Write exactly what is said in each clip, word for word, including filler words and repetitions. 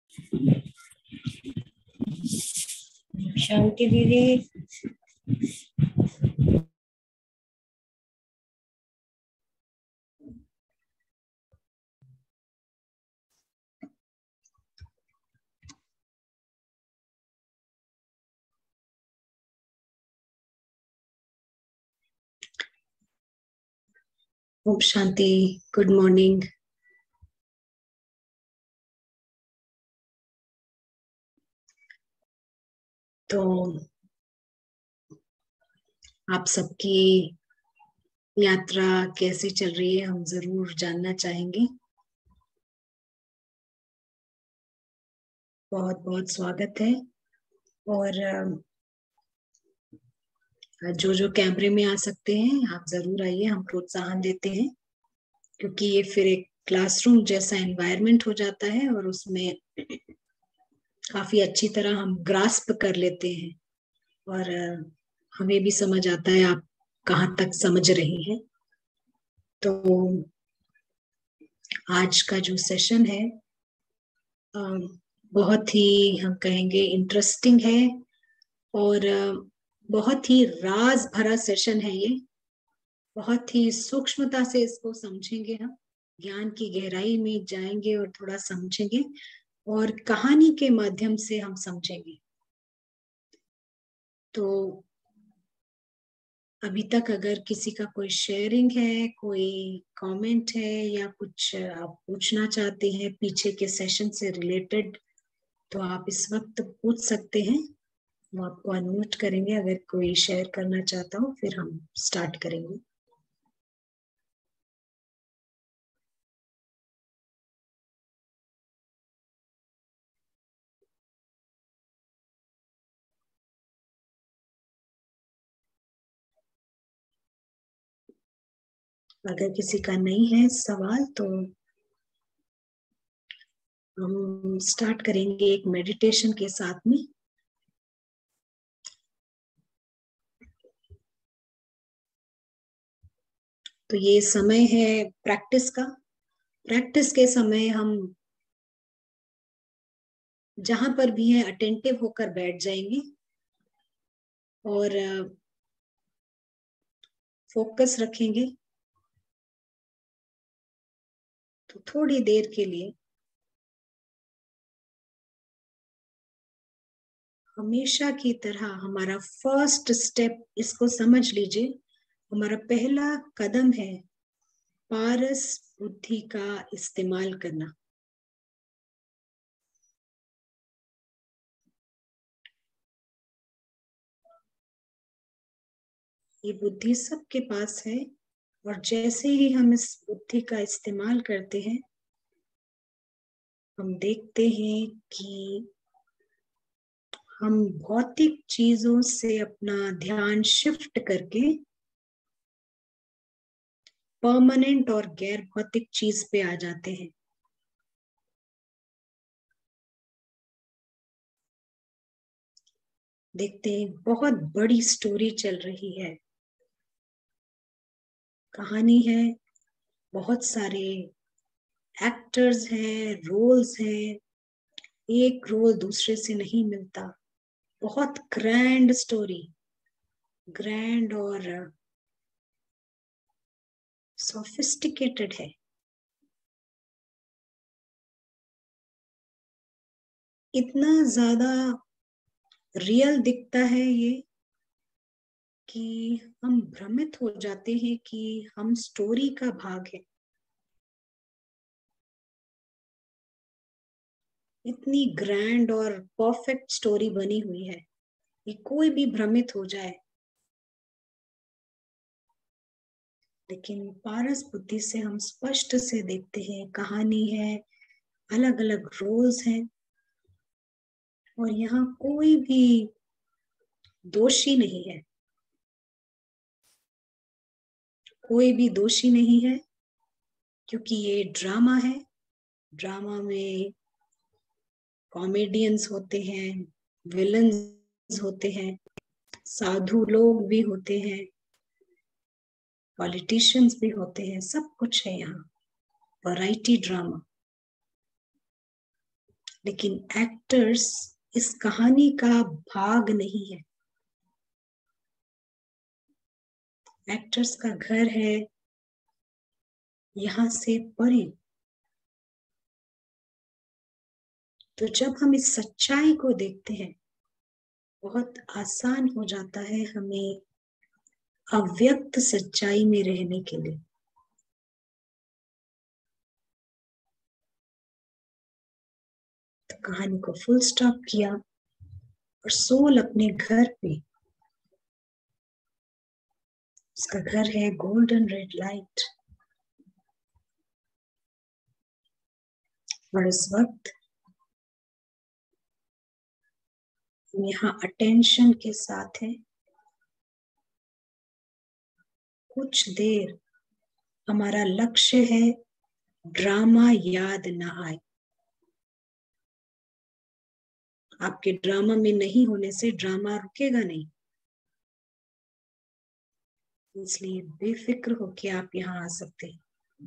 शांति दीदी। ओम शांति। Good morning. तो आप सबकी यात्रा कैसे चल रही है, हम जरूर जानना चाहेंगे। बहुत बहुत स्वागत है। और जो जो कैमरे में आ सकते हैं आप जरूर आइए, हम प्रोत्साहन देते हैं, क्योंकि ये फिर एक क्लासरूम जैसा एनवायरनमेंट हो जाता है और उसमें काफी अच्छी तरह हम ग्रास्प कर लेते हैं और हमें भी समझ आता है आप कहाँ तक समझ रही हैं। तो आज का जो सेशन है बहुत ही हम कहेंगे इंटरेस्टिंग है और बहुत ही राज भरा सेशन है। ये बहुत ही सूक्ष्मता से इसको समझेंगे, हम ज्ञान की गहराई में जाएंगे और थोड़ा समझेंगे और कहानी के माध्यम से हम समझेंगे। तो अभी तक अगर किसी का कोई शेयरिंग है, कोई कमेंट है या कुछ आप पूछना चाहते हैं पीछे के सेशन से रिलेटेड, तो आप इस वक्त पूछ सकते हैं। हम आपको अनम्यूट करेंगे अगर कोई शेयर करना चाहता हो, फिर हम स्टार्ट करेंगे। अगर किसी का नहीं है सवाल तो हम स्टार्ट करेंगे एक मेडिटेशन के साथ में। तो ये समय है प्रैक्टिस का। प्रैक्टिस के समय हम जहां पर भी है अटेंटिव होकर बैठ जाएंगे और फोकस रखेंगे। तो थोड़ी देर के लिए हमेशा की तरह हमारा फर्स्ट स्टेप, इसको समझ लीजिए, हमारा पहला कदम है पारस बुद्धि का इस्तेमाल करना। ये बुद्धि सबके पास है और जैसे ही हम इस बुद्धि का इस्तेमाल करते हैं हम देखते हैं कि हम भौतिक चीजों से अपना ध्यान शिफ्ट करके परमानेंट और गैर भौतिक चीज पे आ जाते हैं। देखते हैं बहुत बड़ी स्टोरी चल रही है, कहानी है, बहुत सारे एक्टर्स हैं, रोल्स हैं, एक रोल दूसरे से नहीं मिलता। बहुत ग्रैंड स्टोरी, ग्रैंड और सोफिस्टिकेटेड है। इतना ज्यादा रियल दिखता है ये कि हम भ्रमित हो जाते हैं कि हम स्टोरी का भाग है। इतनी ग्रैंड और परफेक्ट स्टोरी बनी हुई है कि कोई भी भ्रमित हो जाए। लेकिन पारस बुद्धि से हम स्पष्ट से देखते हैं कहानी है, अलग अलग रोल्स हैं और यहाँ कोई भी दोषी नहीं है। कोई भी दोषी नहीं है क्योंकि ये ड्रामा है। ड्रामा में कॉमेडियंस होते हैं, विलन्स होते हैं, साधु लोग भी होते हैं, पॉलिटिशियंस भी होते हैं, सब कुछ है यहाँ। Variety drama. लेकिन एक्टर्स इस कहानी का भाग नहीं है। एक्टर्स का घर है यहां से परे। तो जब हम इस सच्चाई को देखते हैं, बहुत आसान हो जाता है हमें अव्यक्त सच्चाई में रहने के लिए। तो कहानी को फुल स्टॉप किया और सोल अपने घर पे, उसका घर है गोल्डन रेड लाइट, और उस वक्त यहाँ अटेंशन के साथ है। कुछ देर हमारा लक्ष्य है ड्रामा याद ना आए। आपके ड्रामा में नहीं होने से ड्रामा रुकेगा नहीं, इसलिए बेफिक्र होके आप यहाँ आ सकते हैं।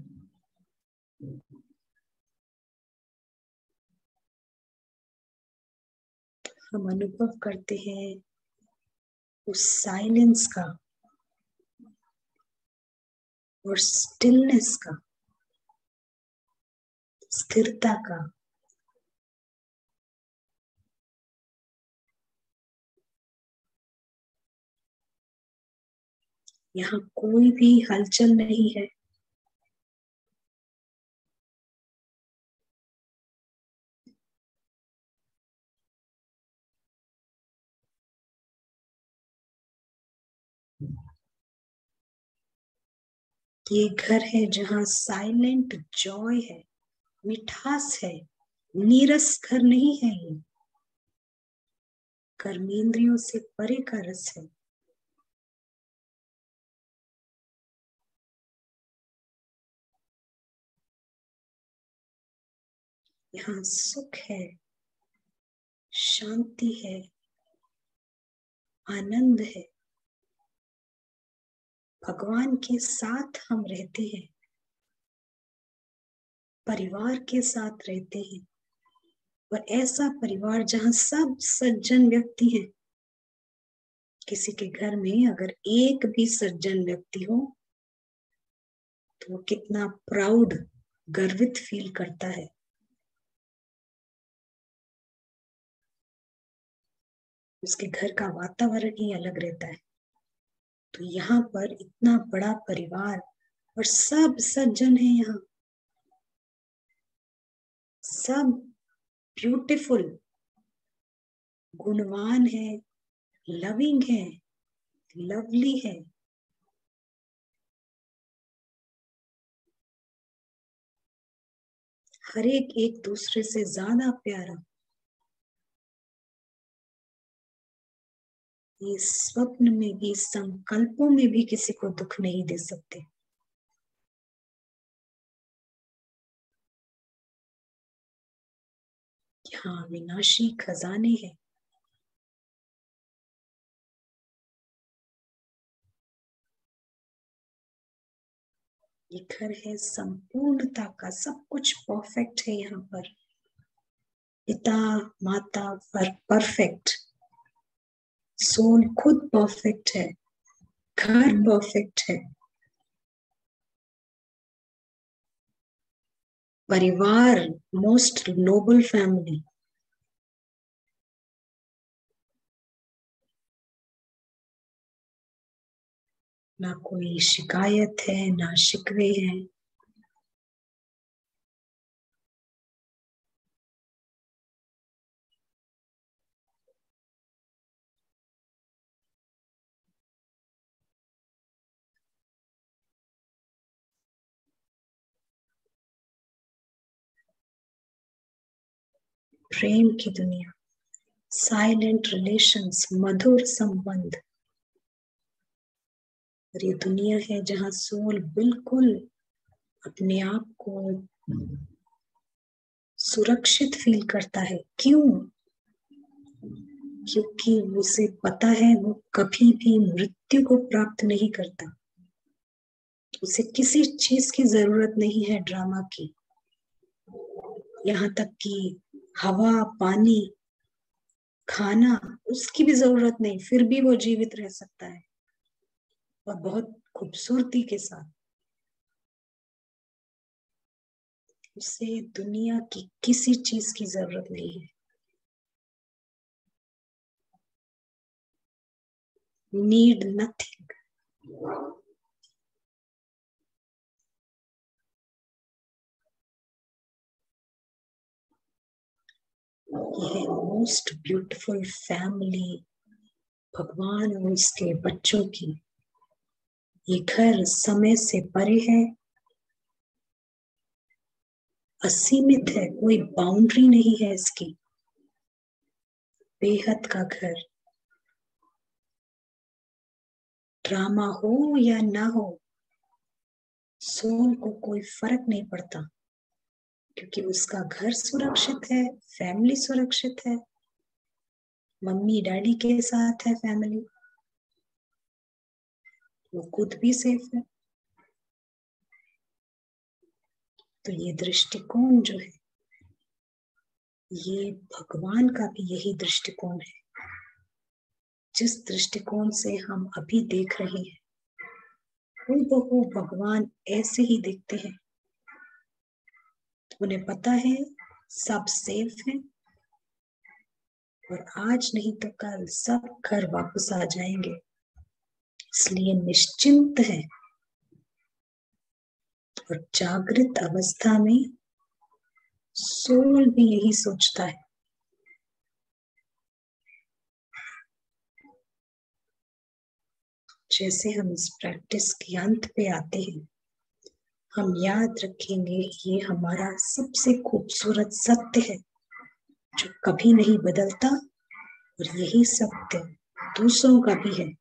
हम अनुभव करते हैं उस साइलेंस का और स्टिलनेस का, स्थिरता का। यहाँ कोई भी हलचल नहीं है। ये घर है जहाँ साइलेंट जॉय है, मिठास है, नीरस घर नहीं है। ये कर्मेंद्रियों से परे का रस है। यहाँ सुख है, शांति है, आनंद है। भगवान के साथ हम रहते हैं, परिवार के साथ रहते हैं, और ऐसा परिवार जहाँ सब सज्जन व्यक्ति हैं। किसी के घर में अगर एक भी सज्जन व्यक्ति हो तो वो कितना प्राउड, गर्वित फील करता है। उसके घर का वातावरण ही अलग रहता है। तो यहाँ पर इतना बड़ा परिवार और सब सज्जन है, यहाँ सब ब्यूटीफुल, गुणवान है, लविंग है, लवली है। हर एक एक दूसरे से ज्यादा प्यारा। ये स्वप्न में भी, संकल्पों में भी किसी को दुख नहीं दे सकते। यहाँ विनाशी खजाने हैं। ये घर है संपूर्णता का, सब कुछ परफेक्ट है यहाँ पर। पिता माता पर परफेक्ट, सोल खुद परफेक्ट है, घर परफेक्ट है, परिवार मोस्ट नोबल फैमिली। ना कोई शिकायत है, ना शिकवे हैं। प्रेम की दुनिया, साइलेंट रिलेशंस, मधुर संबंध। और ये दुनिया है जहाँ सोल बिल्कुल अपने आप को सुरक्षित फील करता है। क्यों? क्योंकि उसे पता है वो कभी भी मृत्यु को प्राप्त नहीं करता। उसे किसी चीज की जरूरत नहीं है ड्रामा की। यहाँ तक कि हवा, पानी, खाना, उसकी भी जरूरत नहीं, फिर भी वो जीवित रह सकता है और बहुत खूबसूरती के साथ। उसे दुनिया की किसी चीज की जरूरत नहीं है। Need nothing. यह मोस्ट ब्यूटीफुल फैमिली, भगवान और उसके बच्चों की। ये घर समय से परे है, असीमित है, कोई बाउंड्री नहीं है इसकी। बेहद का घर। ड्रामा हो या ना हो, सोल को कोई फर्क नहीं पड़ता, क्योंकि उसका घर सुरक्षित है, फैमिली सुरक्षित है, मम्मी डैडी के साथ है फैमिली, वो खुद भी सेफ है। तो ये दृष्टिकोण जो है, ये भगवान का भी यही दृष्टिकोण है। जिस दृष्टिकोण से हम अभी देख रहे हैं, हूबहू भगवान ऐसे ही देखते हैं। उन्हें पता है सब सेफ है, और आज नहीं तो कल सब घर वापस आ जाएंगे, इसलिए निश्चिंत है। और जागृत अवस्था में सोल भी यही सोचता है। जैसे हम इस प्रैक्टिस के अंत पे आते हैं, हम याद रखेंगे ये हमारा सबसे खूबसूरत सत्य है, जो कभी नहीं बदलता, और यही सत्य दूसरों का भी है।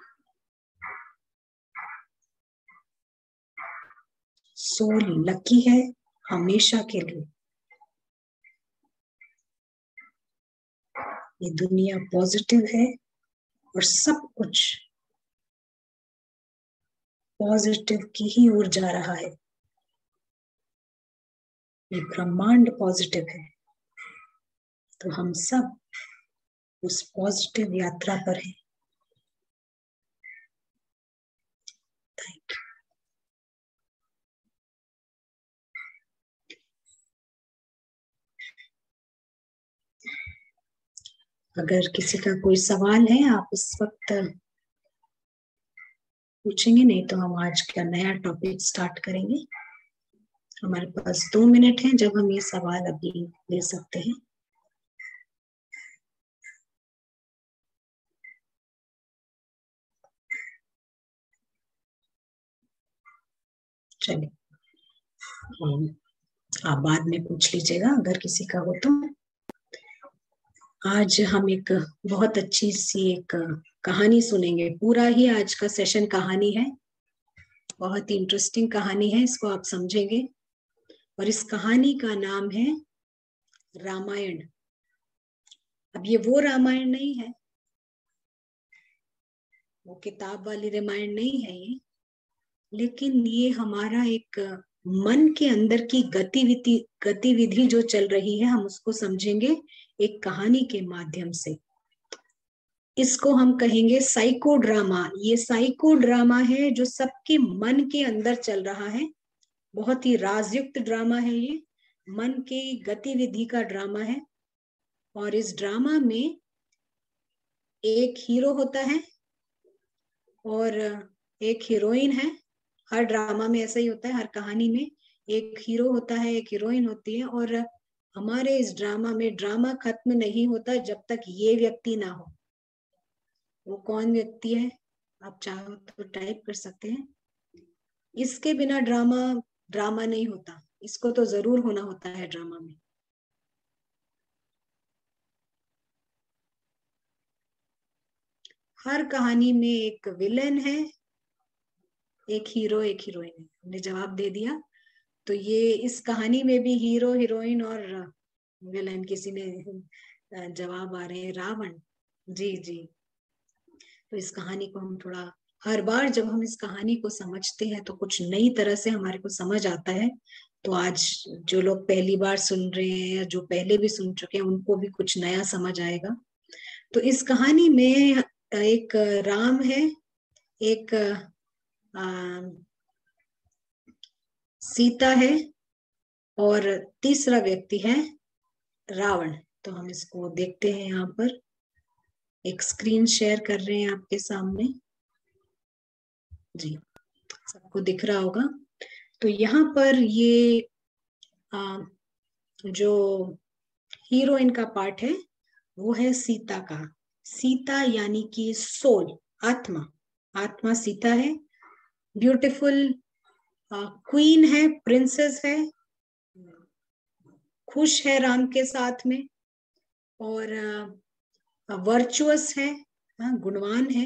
सोल लकी है हमेशा के लिए। ये दुनिया पॉजिटिव है, और सब कुछ पॉजिटिव की ही ओर जा रहा है। ये ब्रह्मांड पॉजिटिव है, तो हम सब उस पॉजिटिव यात्रा पर हैं। Thank you. अगर किसी का कोई सवाल है, आप इस वक्त पूछेंगे, नहीं तो हम आज का नया टॉपिक स्टार्ट करेंगे। हमारे पास दो मिनट हैं जब हम ये सवाल अभी ले सकते हैं। चलिए, आप बाद में पूछ लीजिएगा अगर किसी का हो तो। आज हम एक बहुत अच्छी सी एक कहानी सुनेंगे। पूरा ही आज का सेशन कहानी है, बहुत ही इंटरेस्टिंग कहानी है, इसको आप समझेंगे। और इस कहानी का नाम है रामायण। अब ये वो रामायण नहीं है, वो किताब वाली रामायण नहीं है ये, लेकिन ये हमारा एक मन के अंदर की गतिविधि गतिविधि जो चल रही है, हम उसको समझेंगे एक कहानी के माध्यम से। इसको हम कहेंगे साइको ड्रामा। ये साइको ड्रामा है जो सबके मन के अंदर चल रहा है। बहुत ही राजयुक्त ड्रामा है ये, मन की गतिविधि का ड्रामा है। और इस ड्रामा में एक हीरो होता है और एक हीरोइन है। हर ड्रामा में ऐसा ही होता है, हर कहानी में एक हीरो होता है, एक हीरोइन होती है। और हमारे इस ड्रामा में ड्रामा खत्म नहीं होता जब तक ये व्यक्ति ना हो। वो कौन व्यक्ति है, आप चाहो तो टाइप कर सकते हैं। इसके बिना ड्रामा ड्रामा नहीं होता, इसको तो जरूर होना होता है ड्रामा में। हर कहानी में एक विलेन है, एक हीरो, एक हीरोइन है। हमने जवाब दे दिया। तो ये इस कहानी में भी हीरो, हीरोइन और विलेन, किसी ने जवाब आ रहे हैं रावण। जी जी। तो इस कहानी को हम थोड़ा हर बार जब हम इस कहानी को समझते हैं तो कुछ नई तरह से हमारे को समझ आता है। तो आज जो लोग पहली बार सुन रहे हैं या जो पहले भी सुन चुके हैं उनको भी कुछ नया समझ आएगा। तो इस कहानी में एक राम है, एक आ, सीता है और तीसरा व्यक्ति है रावण। तो हम इसको देखते हैं, यहाँ पर एक स्क्रीन शेयर कर रहे हैं आपके सामने जी, सबको दिख रहा होगा। तो यहाँ पर ये आ, जो हीरोइन का पार्ट है वो है सीता का। सीता यानी कि सोल, आत्मा। आत्मा सीता है, ब्यूटीफुल क्वीन है, प्रिंसेस है, खुश है राम के साथ में और वर्चुअस है, गुणवान है।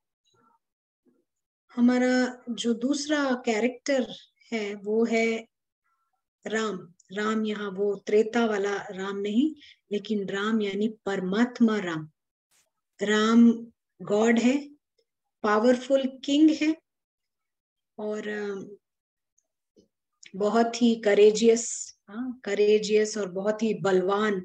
हमारा जो दूसरा कैरेक्टर है वो है राम। राम यहाँ वो त्रेता वाला राम नहीं, लेकिन राम यानी परमात्मा राम। राम गॉड है, पावरफुल किंग है और बहुत ही करेजियस, हाँ करेजियस और बहुत ही बलवान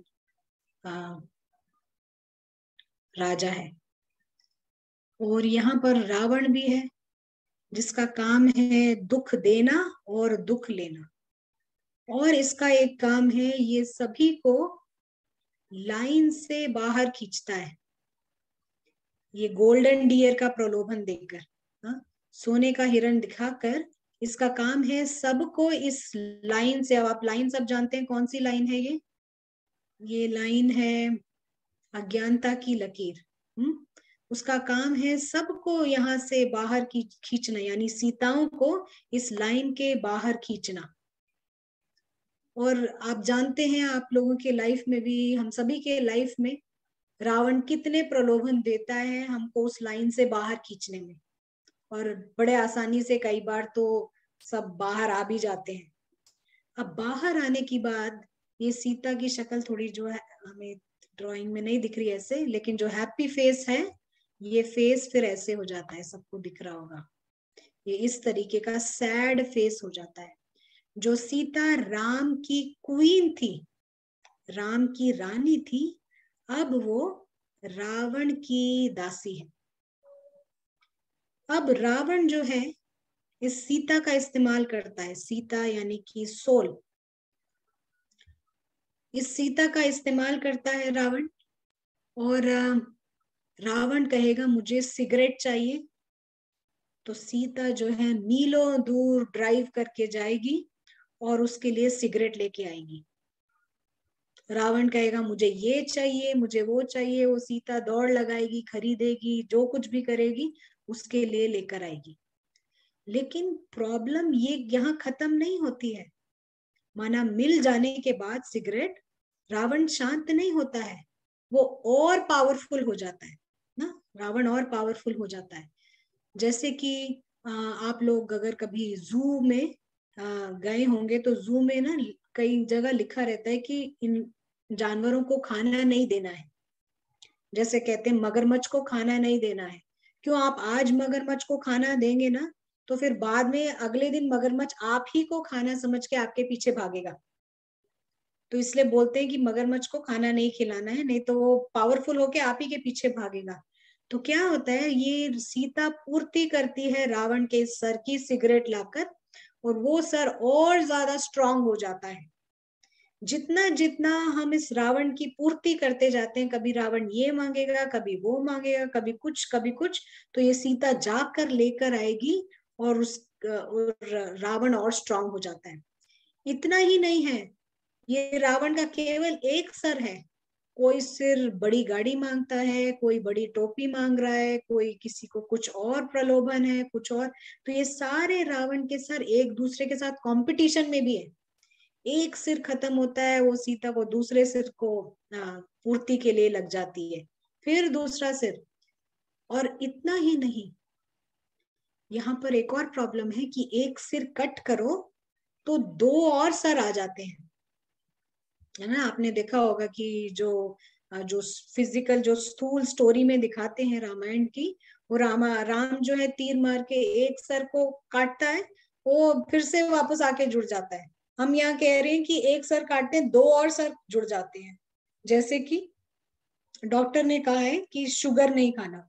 राजा है। और यहाँ पर रावण भी है जिसका काम है दुख देना और दुख लेना। और इसका एक काम है ये सभी को लाइन से बाहर खींचता है, ये गोल्डन डियर का प्रलोभन देकर, हाँ सोने का हिरण दिखाकर इसका काम है सबको इस लाइन से। अब आप लाइन सब जानते हैं कौन सी लाइन है ये ये लाइन है अज्ञानता की लकीर। हम्म उसका काम है सबको यहाँ से बाहर की खींचना, यानी सीताओं को इस लाइन के बाहर खींचना। और आप जानते हैं आप लोगों के लाइफ में भी, हम सभी के लाइफ में रावण कितने प्रलोभन देता है हमको उस लाइन से बाहर खींचने में, और बड़े आसानी से कई बार तो सब बाहर आ भी जाते हैं। अब बाहर आने की बाद ये सीता की शक्ल थोड़ी जो है हमें ड्राइंग में नहीं दिख रही ऐसे, लेकिन जो हैप्पी फेस है ये फेस फिर ऐसे हो जाता है, सबको दिख रहा होगा, ये इस तरीके का सैड फेस हो जाता है। जो सीता राम की क्वीन थी, राम की रानी थी, अब वो रावण की दासी है। अब रावण जो है इस सीता का इस्तेमाल करता है, सीता यानी कि सोल, इस सीता का इस्तेमाल करता है रावण। और रावण कहेगा मुझे सिगरेट चाहिए, तो सीता जो है मीलों दूर ड्राइव करके जाएगी और उसके लिए सिगरेट लेके आएगी। रावण कहेगा मुझे ये चाहिए, मुझे वो चाहिए, वो सीता दौड़ लगाएगी, खरीदेगी, जो कुछ भी करेगी उसके लिए लेकर आएगी। लेकिन प्रॉब्लम ये यहाँ खत्म नहीं होती है। माना मिल जाने के बाद सिगरेट, रावण शांत नहीं होता है, वो और पावरफुल हो जाता है ना, रावण और पावरफुल हो जाता है। जैसे कि आप लोग अगर कभी जू में गए होंगे तो जू में ना कई जगह लिखा रहता है कि इन जानवरों को खाना नहीं देना है। जैसे कहते हैं मगरमच्छ को खाना नहीं देना है। क्यों? आप आज मगरमच्छ को खाना देंगे ना तो फिर बाद में अगले दिन मगरमच्छ आप ही को खाना समझ के आपके पीछे भागेगा। तो इसलिए बोलते हैं कि मगरमच्छ को खाना नहीं खिलाना है, नहीं तो वो पावरफुल होके आप ही के पीछे भागेगा। तो क्या होता है, ये सीता पूर्ति करती है रावण के सर की सिगरेट लाकर, और वो सर और ज्यादा स्ट्रांग हो जाता है। जितना जितना हम इस रावण की पूर्ति करते जाते हैं, कभी रावण ये मांगेगा, कभी वो मांगेगा, कभी कुछ कभी कुछ, तो ये सीता जाकर लेकर आएगी और उस और रावण और स्ट्रांग हो जाता है। इतना ही नहीं है, ये रावण का केवल एक सर है। कोई सिर बड़ी गाड़ी मांगता है, कोई बड़ी टोपी मांग रहा है, कोई किसी को कुछ और प्रलोभन है, कुछ और। तो ये सारे रावण के सर एक दूसरे के साथ कंपटीशन में भी है। एक सिर खत्म होता है, वो सीता को दूसरे सिर को पूर्ति के लिए लग जाती है, फिर दूसरा सिर। और इतना ही नहीं, यहाँ पर एक और प्रॉब्लम है कि एक सिर कट करो तो दो और सर आ जाते हैं, है ना। आपने देखा होगा कि जो जो फिजिकल जो स्थूल स्टोरी में दिखाते हैं रामायण की, वो रामा राम जो है तीर मार के एक सर को काटता है, वो फिर से वापस आके जुड़ जाता है। हम यहाँ कह रहे हैं कि एक सर काटते हैं, दो और सर जुड़ जाते हैं। जैसे कि डॉक्टर ने कहा है कि शुगर नहीं खाना,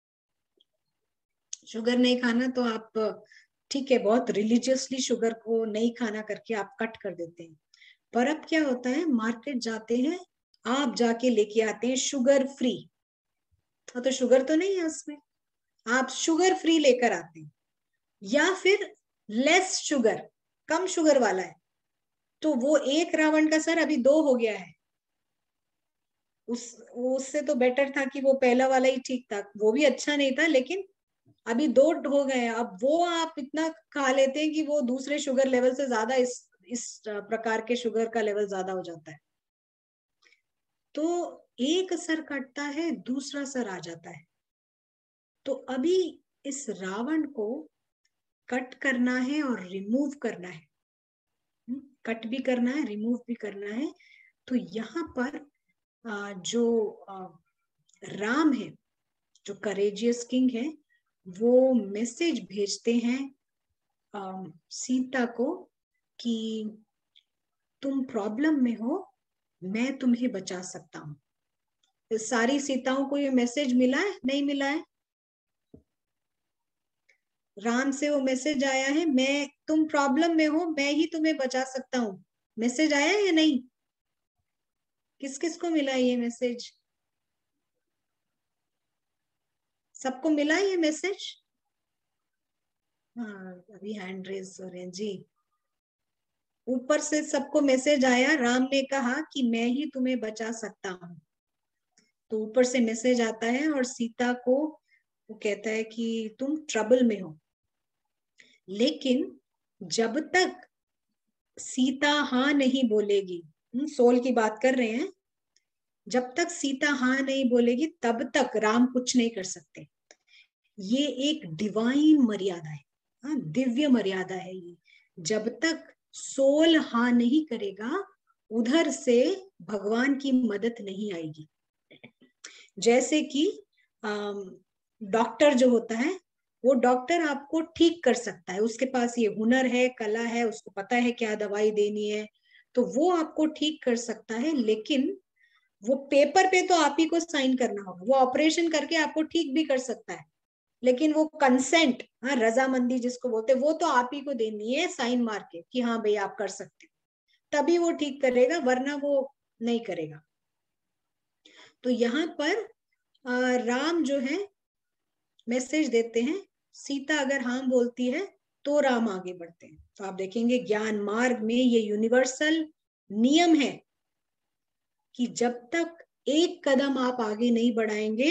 शुगर नहीं खाना, तो आप ठीक है बहुत रिलीजियसली शुगर को नहीं खाना करके आप कट कर देते हैं। पर अब क्या होता है, मार्केट जाते हैं, आप जाके लेके आते हैं शुगर फ्री, तो शुगर तो नहीं है उसमें, आप शुगर फ्री लेकर आते हैं, या फिर लेस शुगर, कम शुगर वाला है, तो वो एक रावण का सर अभी दो हो गया है। उस उससे तो बेटर था कि वो पहला वाला ही ठीक था, वो भी अच्छा नहीं था, लेकिन अभी दो हो गए हैं। अब वो आप इतना खा लेते हैं कि वो दूसरे शुगर लेवल से ज्यादा इस इस प्रकार के शुगर का लेवल ज्यादा हो जाता है। तो एक सर कटता है, दूसरा सर आ जाता है। तो अभी इस रावण को कट करना है और रिमूव करना है, कट भी करना है, रिमूव भी करना है। तो यहाँ पर जो राम है, जो करेजियस किंग है, वो मैसेज भेजते हैं सीता को कि तुम प्रॉब्लम में हो, मैं तुम्हें बचा सकता हूं। तो सारी सीताओं को ये मैसेज मिला है, नहीं मिला है? राम से वो मैसेज आया है, मैं तुम प्रॉब्लम में हो, मैं ही तुम्हें बचा सकता हूं। मैसेज आया है या नहीं? किस किस को मिला है ये मैसेज? सबको मिला है ये मैसेज? हाँ, अभी हैंड रेज हो रहे हैं जी। ऊपर से सबको मैसेज आया, राम ने कहा कि मैं ही तुम्हें बचा सकता हूं। तो ऊपर से मैसेज आता है और सीता को वो कहता है कि तुम ट्रबल में हो। लेकिन जब तक सीता हाँ नहीं बोलेगी, सोल की बात कर रहे हैं, जब तक सीता हाँ नहीं बोलेगी तब तक राम कुछ नहीं कर सकते। ये एक डिवाइन मर्यादा है, हाँ, दिव्य मर्यादा है ये। जब तक सोल हाँ नहीं करेगा, उधर से भगवान की मदद नहीं आएगी। जैसे कि डॉक्टर जो होता है, वो डॉक्टर आपको ठीक कर सकता है, उसके पास ये हुनर है, कला है, उसको पता है क्या दवाई देनी है, तो वो आपको ठीक कर सकता है। लेकिन वो पेपर पे तो आप ही को साइन करना होगा। वो ऑपरेशन करके आपको ठीक भी कर सकता है, लेकिन वो कंसेंट, हाँ, रजामंदी जिसको बोलते हैं, वो तो आप ही को देनी है साइन मार के कि हाँ भाई आप कर सकते हो, तभी वो ठीक करेगा, वरना वो नहीं करेगा। तो यहाँ पर आ, राम जो है मैसेज देते हैं, सीता अगर हाँ बोलती है तो राम आगे बढ़ते हैं। तो आप देखेंगे ज्ञान मार्ग में ये यूनिवर्सल नियम है कि जब तक एक कदम आप आगे नहीं बढ़ाएंगे,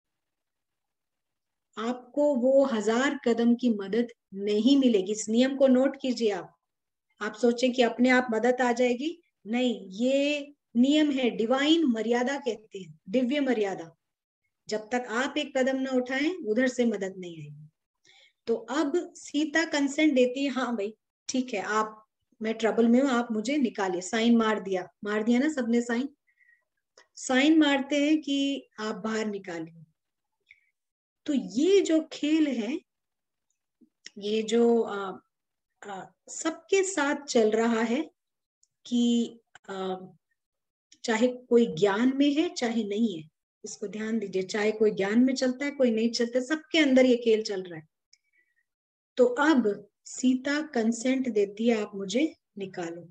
आपको वो हजार कदम की मदद नहीं मिलेगी। इस नियम को नोट कीजिए। आप आप सोचें कि अपने आप मदद आ जाएगी, नहीं, ये नियम है, डिवाइन मर्यादा कहते हैं, दिव्य मर्यादा। जब तक आप एक कदम ना उठाएं, उधर से मदद नहीं आएगी। तो अब सीता कंसेंट देती है, हाँ भाई ठीक है, आप, मैं ट्रबल में हूं, आप मुझे निकालिए। साइन मार दिया, मार दिया ना सबने साइन, साइन मारते हैं कि आप बाहर निकालिए। तो ये जो खेल है, ये जो आ, आ, सबके साथ चल रहा है कि आ, चाहे कोई ज्ञान में है चाहे नहीं है, इसको ध्यान दीजिए, चाहे कोई ज्ञान में चलता है कोई नहीं चलता, सबके अंदर ये खेल चल रहा है। तो अब सीता कंसेंट देती है, आप मुझे निकालो।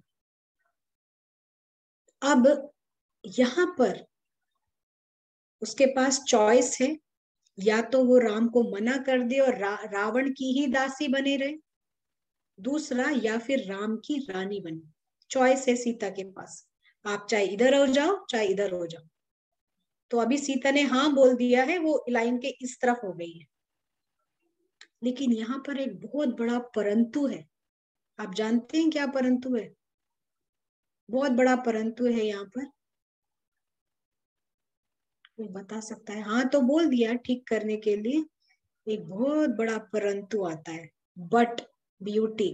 अब यहां पर उसके पास चॉइस है, या तो वो राम को मना कर दे और रा, रावण की ही दासी बने रहे, दूसरा या फिर राम की रानी बने। चॉइस है सीता के पास, आप चाहे इधर हो जाओ चाहे इधर हो जाओ। तो अभी सीता ने हाँ बोल दिया है, वो लाइन के इस तरफ हो गई है। लेकिन यहाँ पर एक बहुत बड़ा परंतु है। आप जानते हैं क्या परंतु है? बहुत बड़ा परंतु है यहाँ पर। कोई बता सकता है? हाँ तो बोल दिया ठीक करने के लिए, एक बहुत बड़ा परंतु आता है, बट ब्यूटी।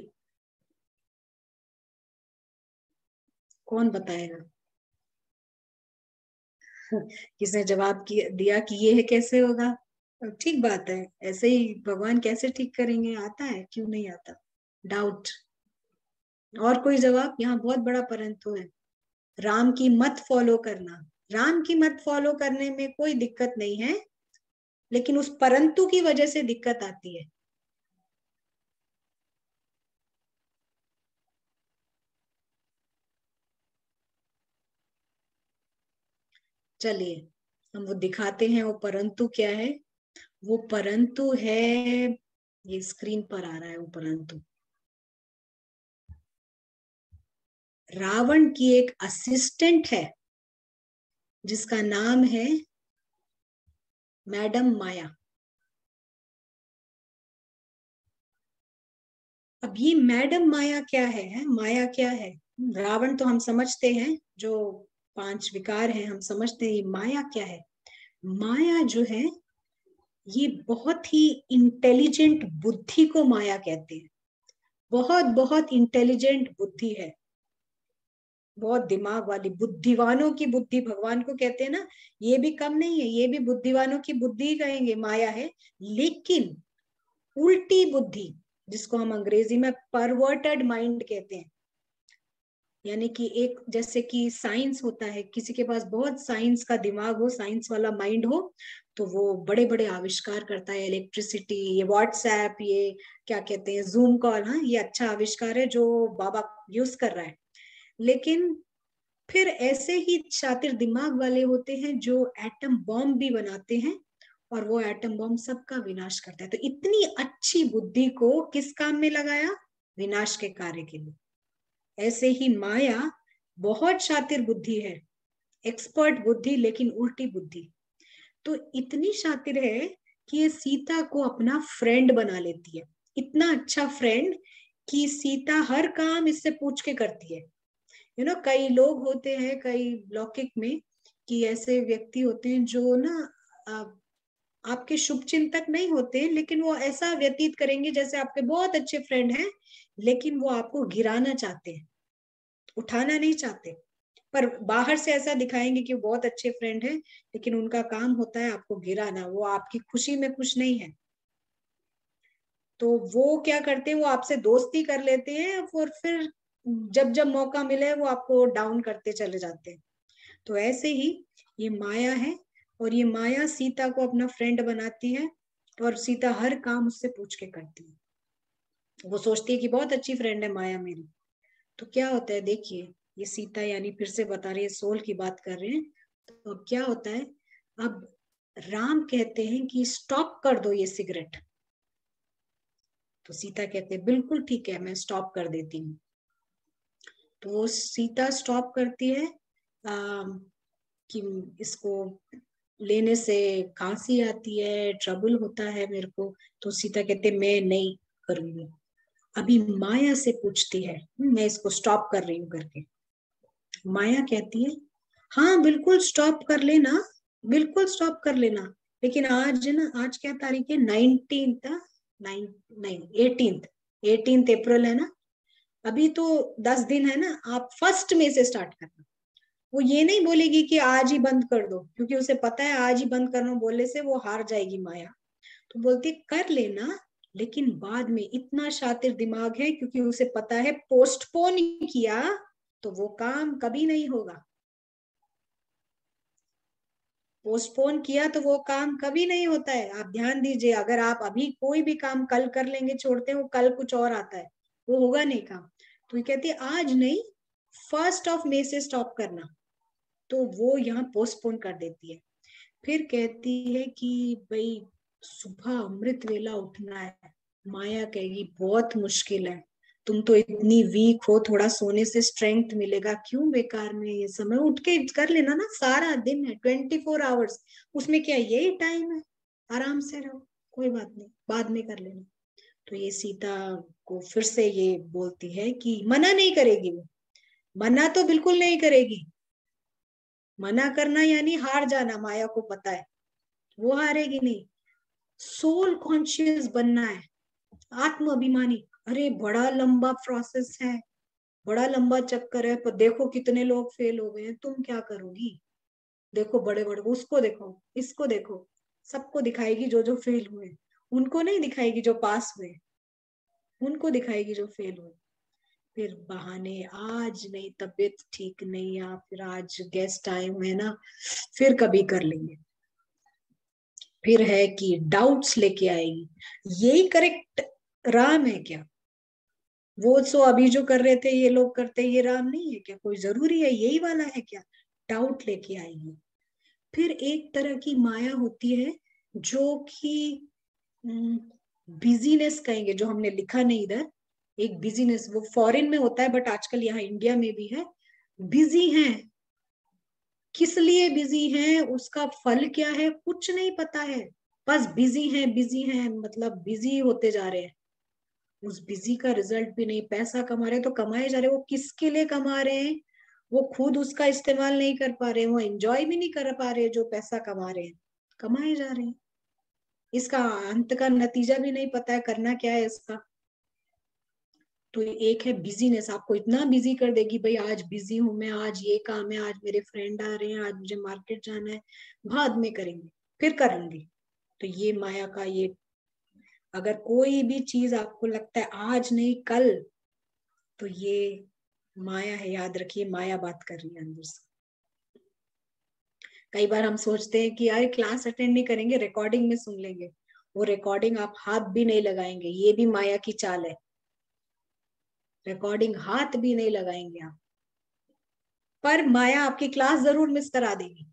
कौन बताएगा? किसने जवाब किया दिया कि ये है कैसे होगा। ठीक बात है, ऐसे ही भगवान कैसे ठीक करेंगे, आता है, क्यों नहीं आता। डाउट। और कोई जवाब? यहाँ बहुत बड़ा परंतु है। राम की मत फॉलो करना, राम की मत फॉलो करने में कोई दिक्कत नहीं है, लेकिन उस परंतु की वजह से दिक्कत आती है। चलिए हम वो दिखाते हैं, वो परंतु क्या है। वो परंतु है, ये स्क्रीन पर आ रहा है वो परंतु। रावण की एक असिस्टेंट है जिसका नाम है मैडम माया। अब ये मैडम माया क्या है, माया क्या है? रावण तो हम समझते हैं, जो पांच विकार हैं हम समझते हैं। ये माया क्या है? माया जो है ये बहुत ही इंटेलिजेंट बुद्धि को माया कहते हैं। बहुत बहुत इंटेलिजेंट बुद्धि है, बहुत दिमाग वाली, बुद्धिवानों की बुद्धि भगवान को कहते हैं ना। ये भी कम नहीं है, ये भी बुद्धिवानों की बुद्धि ही कहेंगे, माया है। लेकिन उल्टी बुद्धि, जिसको हम अंग्रेजी में परवर्टेड माइंड कहते हैं। यानी कि एक, जैसे कि साइंस होता है, किसी के पास बहुत साइंस का दिमाग हो, साइंस वाला माइंड हो, तो वो बड़े बड़े आविष्कार करता है। इलेक्ट्रिसिटी, ये व्हाट्सएप, ये क्या कहते हैं, जूम कॉल, हाँ ये अच्छा आविष्कार है जो बाबा यूज कर रहा है। लेकिन फिर ऐसे ही शातिर दिमाग वाले होते हैं जो एटम बॉम्ब भी बनाते हैं, और वो एटम बॉम्ब सबका विनाश करता है। तो इतनी अच्छी बुद्धि को किस काम में लगाया? विनाश के कार्य के लिए। ऐसे ही माया बहुत शातिर बुद्धि है, एक्सपर्ट बुद्धि, लेकिन उल्टी बुद्धि। तो इतनी शातिर है कि ये सीता को अपना फ्रेंड बना लेती है। इतना अच्छा फ्रेंड कि सीता हर काम इससे पूछ के करती है। यू नो कई लोग होते हैं, कई लौकिक में, कि ऐसे व्यक्ति होते हैं जो ना आ, आपके शुभ चिंतक नहीं होते, लेकिन वो ऐसा व्यतीत करेंगे जैसे आपके बहुत अच्छे फ्रेंड हैं, लेकिन वो आपको गिराना चाहते हैं, उठाना नहीं चाहते। पर बाहर से ऐसा दिखाएंगे कि वो बहुत अच्छे फ्रेंड हैं, लेकिन उनका काम होता है आपको गिराना, वो आपकी खुशी में खुश नहीं है। तो वो क्या करते हैं, वो आपसे दोस्ती कर लेते हैं, और फिर जब जब मौका मिले वो आपको डाउन करते चले जाते हैं। तो ऐसे ही ये माया है, और ये माया सीता को अपना फ्रेंड बनाती है, और सीता हर काम उससे पूछ के करती है। वो सोचती है कि बहुत अच्छी फ्रेंड है माया मेरी। तो क्या होता है, देखिए, ये सीता, यानी फिर से बता रही है, सोल की बात कर रहे हैं। तो अब क्या होता है, अब राम कहते हैं कि स्टॉप कर दो ये सिगरेट। तो सीता कहते हैं बिल्कुल ठीक है, मैं स्टॉप कर देती हूँ। तो सीता स्टॉप करती है, आ, कि इसको लेने से खांसी आती है, ट्रबल होता है मेरे को। तो सीता कहते मैं नहीं करूंगी। अभी माया से पूछती है, मैं इसको स्टॉप कर रही हूँ करके। माया कहती है हाँ बिल्कुल स्टॉप कर लेना, बिल्कुल स्टॉप कर लेना। लेकिन आज ना, आज क्या तारीख है, नाइनटीन्थ, नाइन नहीं एटीन्थ, एटीन्थ अप्रैल है ना। अभी तो दस दिन है ना, आप फर्स्ट में से स्टार्ट करना। वो ये नहीं बोलेगी कि आज ही बंद कर दो, क्योंकि उसे पता है आज ही बंद करना बोलने से वो हार जाएगी माया। तो बोलती कर लेना, लेकिन बाद में। इतना शातिर दिमाग है, क्योंकि उसे पता है पोस्टपोन किया तो वो काम कभी नहीं होगा। पोस्टपोन किया तो वो काम कभी नहीं होता है। आप ध्यान दीजिए, अगर आप अभी कोई भी काम कल कर लेंगे छोड़ते हैं, वो कल कुछ और आता है, वो होगा नहीं काम। तो ये कहती है आज नहीं, फर्स्ट ऑफ मई से स्टॉप करना। तो वो यहाँ पोस्टपोन कर देती है। फिर कहती है कि भाई सुबह अमृत वेला उठना है। माया कहेगी बहुत मुश्किल है, तुम तो इतनी वीक हो, थोड़ा सोने से स्ट्रेंथ मिलेगा, क्यों बेकार में ये समय, उठ के कर लेना ना, सारा दिन है, ट्वेंटी फोर आवर्स, उसमें क्या यही टाइम है, आराम से रहो, कोई बात नहीं, बाद में कर लेना। तो ये सीता को फिर से ये बोलती है कि मना नहीं करेगी वो, मना तो बिल्कुल नहीं करेगी। मना करना यानी हार जाना, माया को पता है वो हारेगी नहीं। सोल कॉन्शियस बनना है, आत्म अभिमानी। अरे बड़ा लंबा प्रोसेस है, बड़ा लंबा चक्कर है, पर देखो कितने लोग फेल हो गए हैं, तुम क्या करोगी? देखो बड़े बड़े, उसको देखो, इसको देखो, सबको दिखाएगी जो जो फेल हुए, उनको नहीं दिखाएगी जो पास हुए, उनको दिखाएगी जो फेल हुए। फिर बहाने, आज नहीं, तबीयत ठीक नहीं, या फिर आज गेस्ट आए हुए हैं ना, फिर कभी कर लेंगे। फिर है कि डाउट्स लेके आएगी, यही करेक्ट राम है क्या? वो सो अभी जो कर रहे थे ये लोग करते, ये राम नहीं है क्या? कोई जरूरी है यही वाला है क्या? डाउट लेके आएगी। फिर एक तरह की माया होती है जो कि बिजीनेस कहेंगे, जो हमने लिखा नहीं इधर, एक बिजीनेस, वो फॉरेन में होता है बट आजकल यहाँ इंडिया में भी है। बिजी हैं, किस लिए बिजी हैं, उसका फल क्या है, कुछ नहीं पता है, बस बिजी हैं बिजी हैं, मतलब बिजी होते जा रहे हैं। उस बिजी का रिजल्ट भी नहीं, पैसा कमा रहे तो कमाए जा रहे, वो किसके लिए कमा रहे हैं, वो खुद उसका इस्तेमाल नहीं कर पा रहे, वो एंजॉय भी नहीं कर पा रहे, जो पैसा कमा रहे हैं, कमाए जा रहे हैं। इसका अंत का नतीजा भी नहीं पता है करना क्या है इसका। तो एक है बिजीनेस, आपको इतना बिजी कर देगी, भाई आज बिजी हूं मैं, आज ये काम है, आज मेरे फ्रेंड आ रहे हैं, आज मुझे मार्केट जाना है, बाद में करेंगे, फिर करूंगी। तो ये माया का ये, अगर कोई भी चीज आपको लगता है आज नहीं कल, तो ये माया है, याद रखिए, माया बात कर रही है अंदर से। कई बार हम सोचते हैं कि यार क्लास अटेंड नहीं करेंगे, रिकॉर्डिंग में सुन लेंगे, वो रिकॉर्डिंग आप हाथ भी नहीं लगाएंगे, ये भी माया की चाल है। रिकॉर्डिंग हाथ भी नहीं लगाएंगे आप, पर माया आपकी क्लास जरूर मिस करा देगी।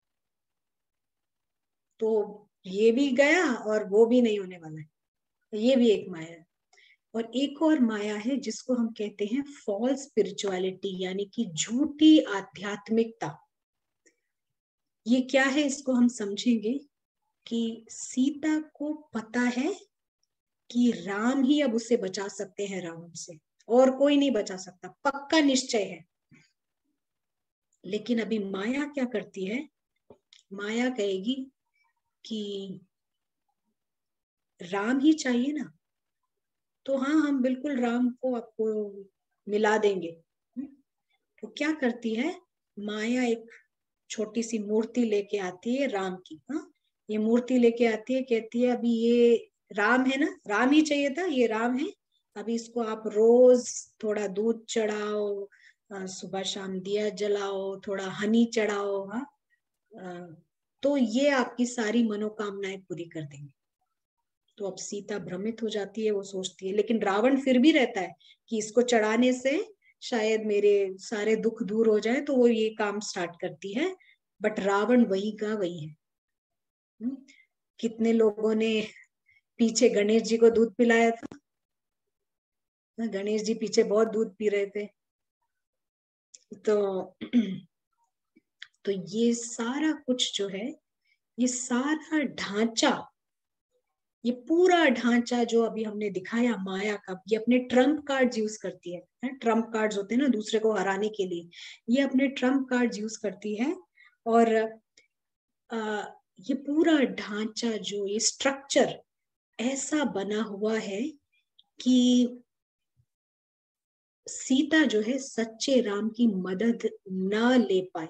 तो ये भी गया और वो भी नहीं होने वाला है, ये भी एक माया है। और एक और माया है जिसको हम कहते हैं फॉल्स स्पिरिचुअलिटी, यानी कि झूठी आध्यात्मिकता। ये क्या है, इसको हम समझेंगे कि सीता को पता है कि राम ही अब उसे बचा सकते हैं रावण से, और कोई नहीं बचा सकता, पक्का निश्चय है। लेकिन अभी माया क्या करती है, माया कहेगी कि राम ही चाहिए ना, तो हाँ हम बिल्कुल राम को आपको मिला देंगे। तो क्या करती है माया, एक छोटी सी मूर्ति लेके आती है राम की। हाँ, ये मूर्ति लेके आती है, कहती है अभी ये राम है ना, राम ही चाहिए था, ये राम है, अभी इसको आप रोज थोड़ा दूध चढ़ाओ, अ, सुबह शाम दिया जलाओ, थोड़ा हनी चढ़ाओ, हाँ, अ, तो ये आपकी सारी मनोकामनाएं पूरी कर देंगे। तो अब सीता भ्रमित हो जाती है, वो सोचती है, लेकिन रावण फिर भी रहता है कि इसको चढ़ाने से शायद मेरे सारे दुख दूर हो जाए, तो वो ये काम स्टार्ट करती है। बट रावण वही का वही है। हम्म, कितने लोगों ने पीछे गणेश जी को दूध पिलाया था, गणेश जी पीछे बहुत दूध पी रहे थे। तो तो ये सारा कुछ जो है, ये सारा ढांचा, ये पूरा ढांचा जो अभी हमने दिखाया माया का, ये अपने ट्रम्प कार्ड यूज करती है। ट्रम्प कार्ड्स होते हैं ना दूसरे को हराने के लिए, ये अपने ट्रम्प कार्ड यूज करती है। और आ, ये पूरा ढांचा, जो ये स्ट्रक्चर ऐसा बना हुआ है कि सीता जो है सच्चे राम की मदद ना ले पाए।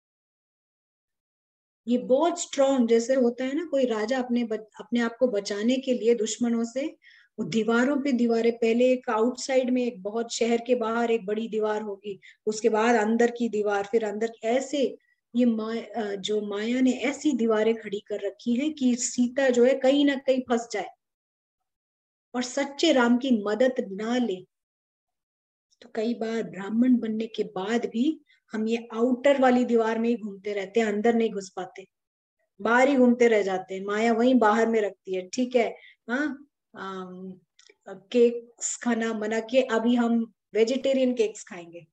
ये बहुत स्ट्रॉन्ग, जैसे होता है ना कोई राजा अपने बच, अपने आप को बचाने के लिए दुश्मनों से, वो दीवारों पे दीवारें, पहले एक आउटसाइड में एक बहुत, शहर के बाहर एक बड़ी दीवार होगी, उसके बाद अंदर की दीवार, फिर अंदर, ऐसे ये माया, जो माया ने ऐसी दीवारें खड़ी कर रखी है कि सीता जो है कहीं ना कहीं फंस जाए और सच्चे राम की मदद ना ले। तो कई बार ब्राह्मण बनने के बाद भी हम ये आउटर वाली दीवार में ही घूमते रहते हैं, अंदर नहीं घुस पाते, बाहर ही घूमते रह जाते हैं, माया वहीं बाहर में रखती है। ठीक है, हाँ, आम, केक्स खाना मना के, अभी हम वेजिटेरियन केक्स खाएंगे,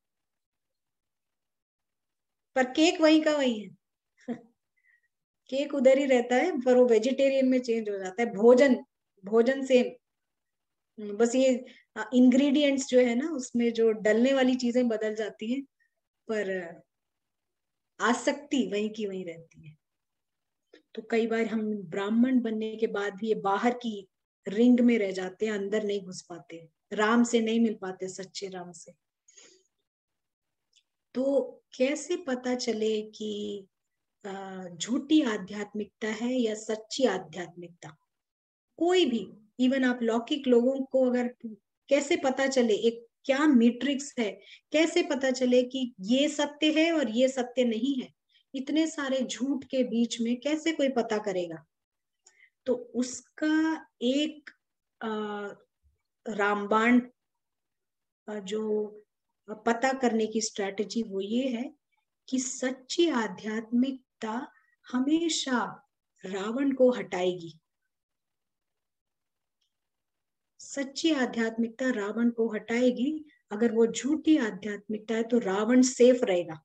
पर केक वहीं का वहीं है। केक उधर ही रहता है, पर वो वेजिटेरियन में चेंज हो जाता है, भोजन, भोजन सेम, बस ये इंग्रेडिएंट्स जो है ना उसमें जो डलने वाली चीजें बदल जाती हैं, पर आसक्ति वहीं की वहीं रहती है। तो कई बार हम ब्राह्मण बनने के बाद भी ये बाहर की रिंग में रह जाते हैं, अंदर नहीं घुस पाते, राम से नहीं मिल पाते, सच्चे राम से। तो कैसे पता चले कि झूठी आध्यात्मिकता है या सच्ची आध्यात्मिकता। कोई भी, इवन आप लौकिक लोगों को अगर, कैसे पता चले, एक क्या मैट्रिक्स है, कैसे पता चले कि ये सत्य है और ये सत्य नहीं है? इतने सारे झूठ के बीच में कैसे कोई पता करेगा? तो उसका एक रामबाण जो पता करने की स्ट्रैटेजी वो ये है कि सच्ची आध्यात्मिकता हमेशा रावण को हटाएगी। सच्ची आध्यात्मिकता रावण को हटाएगी। अगर वो झूठी आध्यात्मिकता है तो रावण सेफ रहेगा।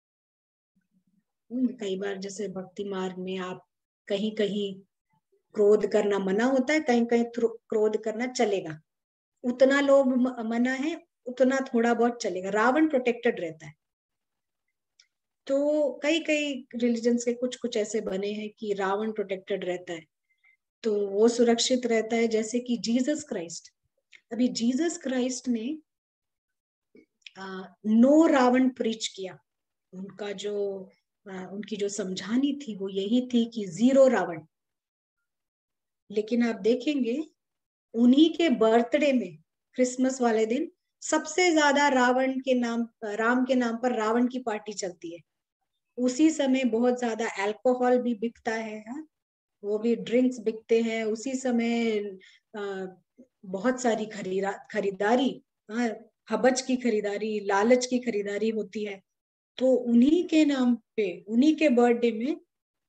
कई बार जैसे भक्ति मार्ग में आप कहीं कहीं क्रोध करना मना होता है, कहीं कहीं क्रोध करना चलेगा। उतना लोभ मना है, उतना थोड़ा बहुत चलेगा। रावण प्रोटेक्टेड रहता है। तो कई कई रिलीजन्स के कुछ कुछ ऐसे बने हैं कि रावण प्रोटेक्टेड रहता है, तो वो सुरक्षित रहता है। जैसे कि जीसस क्राइस्ट, अभी जीसस क्राइस्ट ने आ, नो रावण प्रीच किया। उनका जो आ, उनकी जो समझानी थी वो यही थी कि जीरो रावण। लेकिन आप देखेंगे उन्हीं के बर्थडे में, क्रिसमस वाले दिन, सबसे ज्यादा रावण के नाम, राम के नाम पर रावण की पार्टी चलती है। उसी समय बहुत ज्यादा अल्कोहल भी बिकता है, हा? वो भी ड्रिंक्स बिकते हैं उसी समय। आ, बहुत सारी खरीदा खरीदारी, हाँ, हबच की खरीदारी, लालच की खरीदारी होती है। तो उन्हीं के नाम पे, उन्हीं के बर्थडे में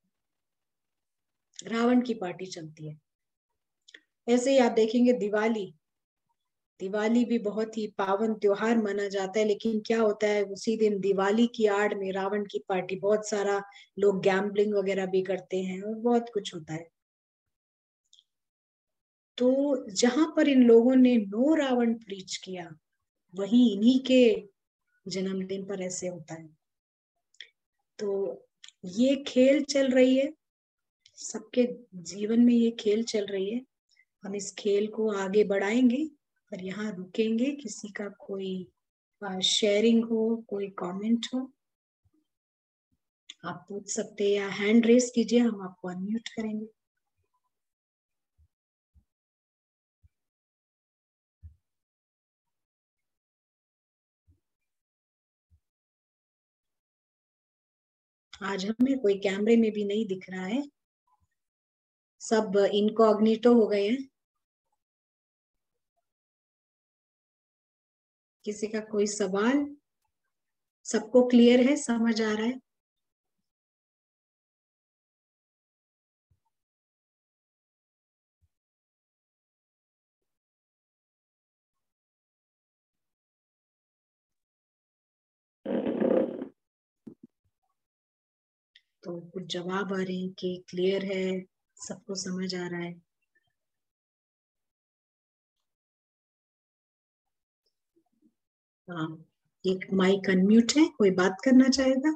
रावण की पार्टी चलती है। ऐसे ही आप देखेंगे दिवाली, दिवाली भी बहुत ही पावन त्योहार माना जाता है, लेकिन क्या होता है उसी दिन दिवाली की आड़ में रावण की पार्टी, बहुत सारा लोग गैम्बलिंग वगैरह भी करते हैं और बहुत कुछ होता है। तो जहां पर इन लोगों ने नो रावण प्रीच किया, वही इन्हीं के जन्मदिन पर ऐसे होता है। तो ये खेल चल रही है, सबके जीवन में ये खेल चल रही है। हम इस खेल को आगे बढ़ाएंगे, पर यहाँ रुकेंगे। किसी का कोई शेयरिंग हो, कोई कमेंट हो, आप पूछ सकते हैं या हैंड रेस कीजिए, हम आपको अनम्यूट करेंगे। आज हमें कोई कैमरे में भी नहीं दिख रहा है, सब इनकॉग्निटो हो गए हैं। किसी का कोई सवाल? सबको क्लियर है, समझ आ रहा है? तो कुछ जवाब आ रहे हैं कि क्लियर है, सबको समझ आ रहा है। हाँ, एक माइक अनम्यूट है, कोई बात करना चाहेगा?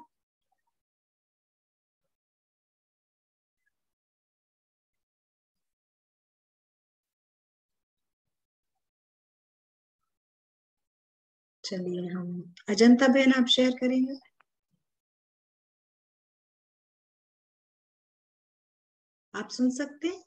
चलिए, हम अजंता बहन, आप शेयर करेंगे? आप सुन सकते हैं?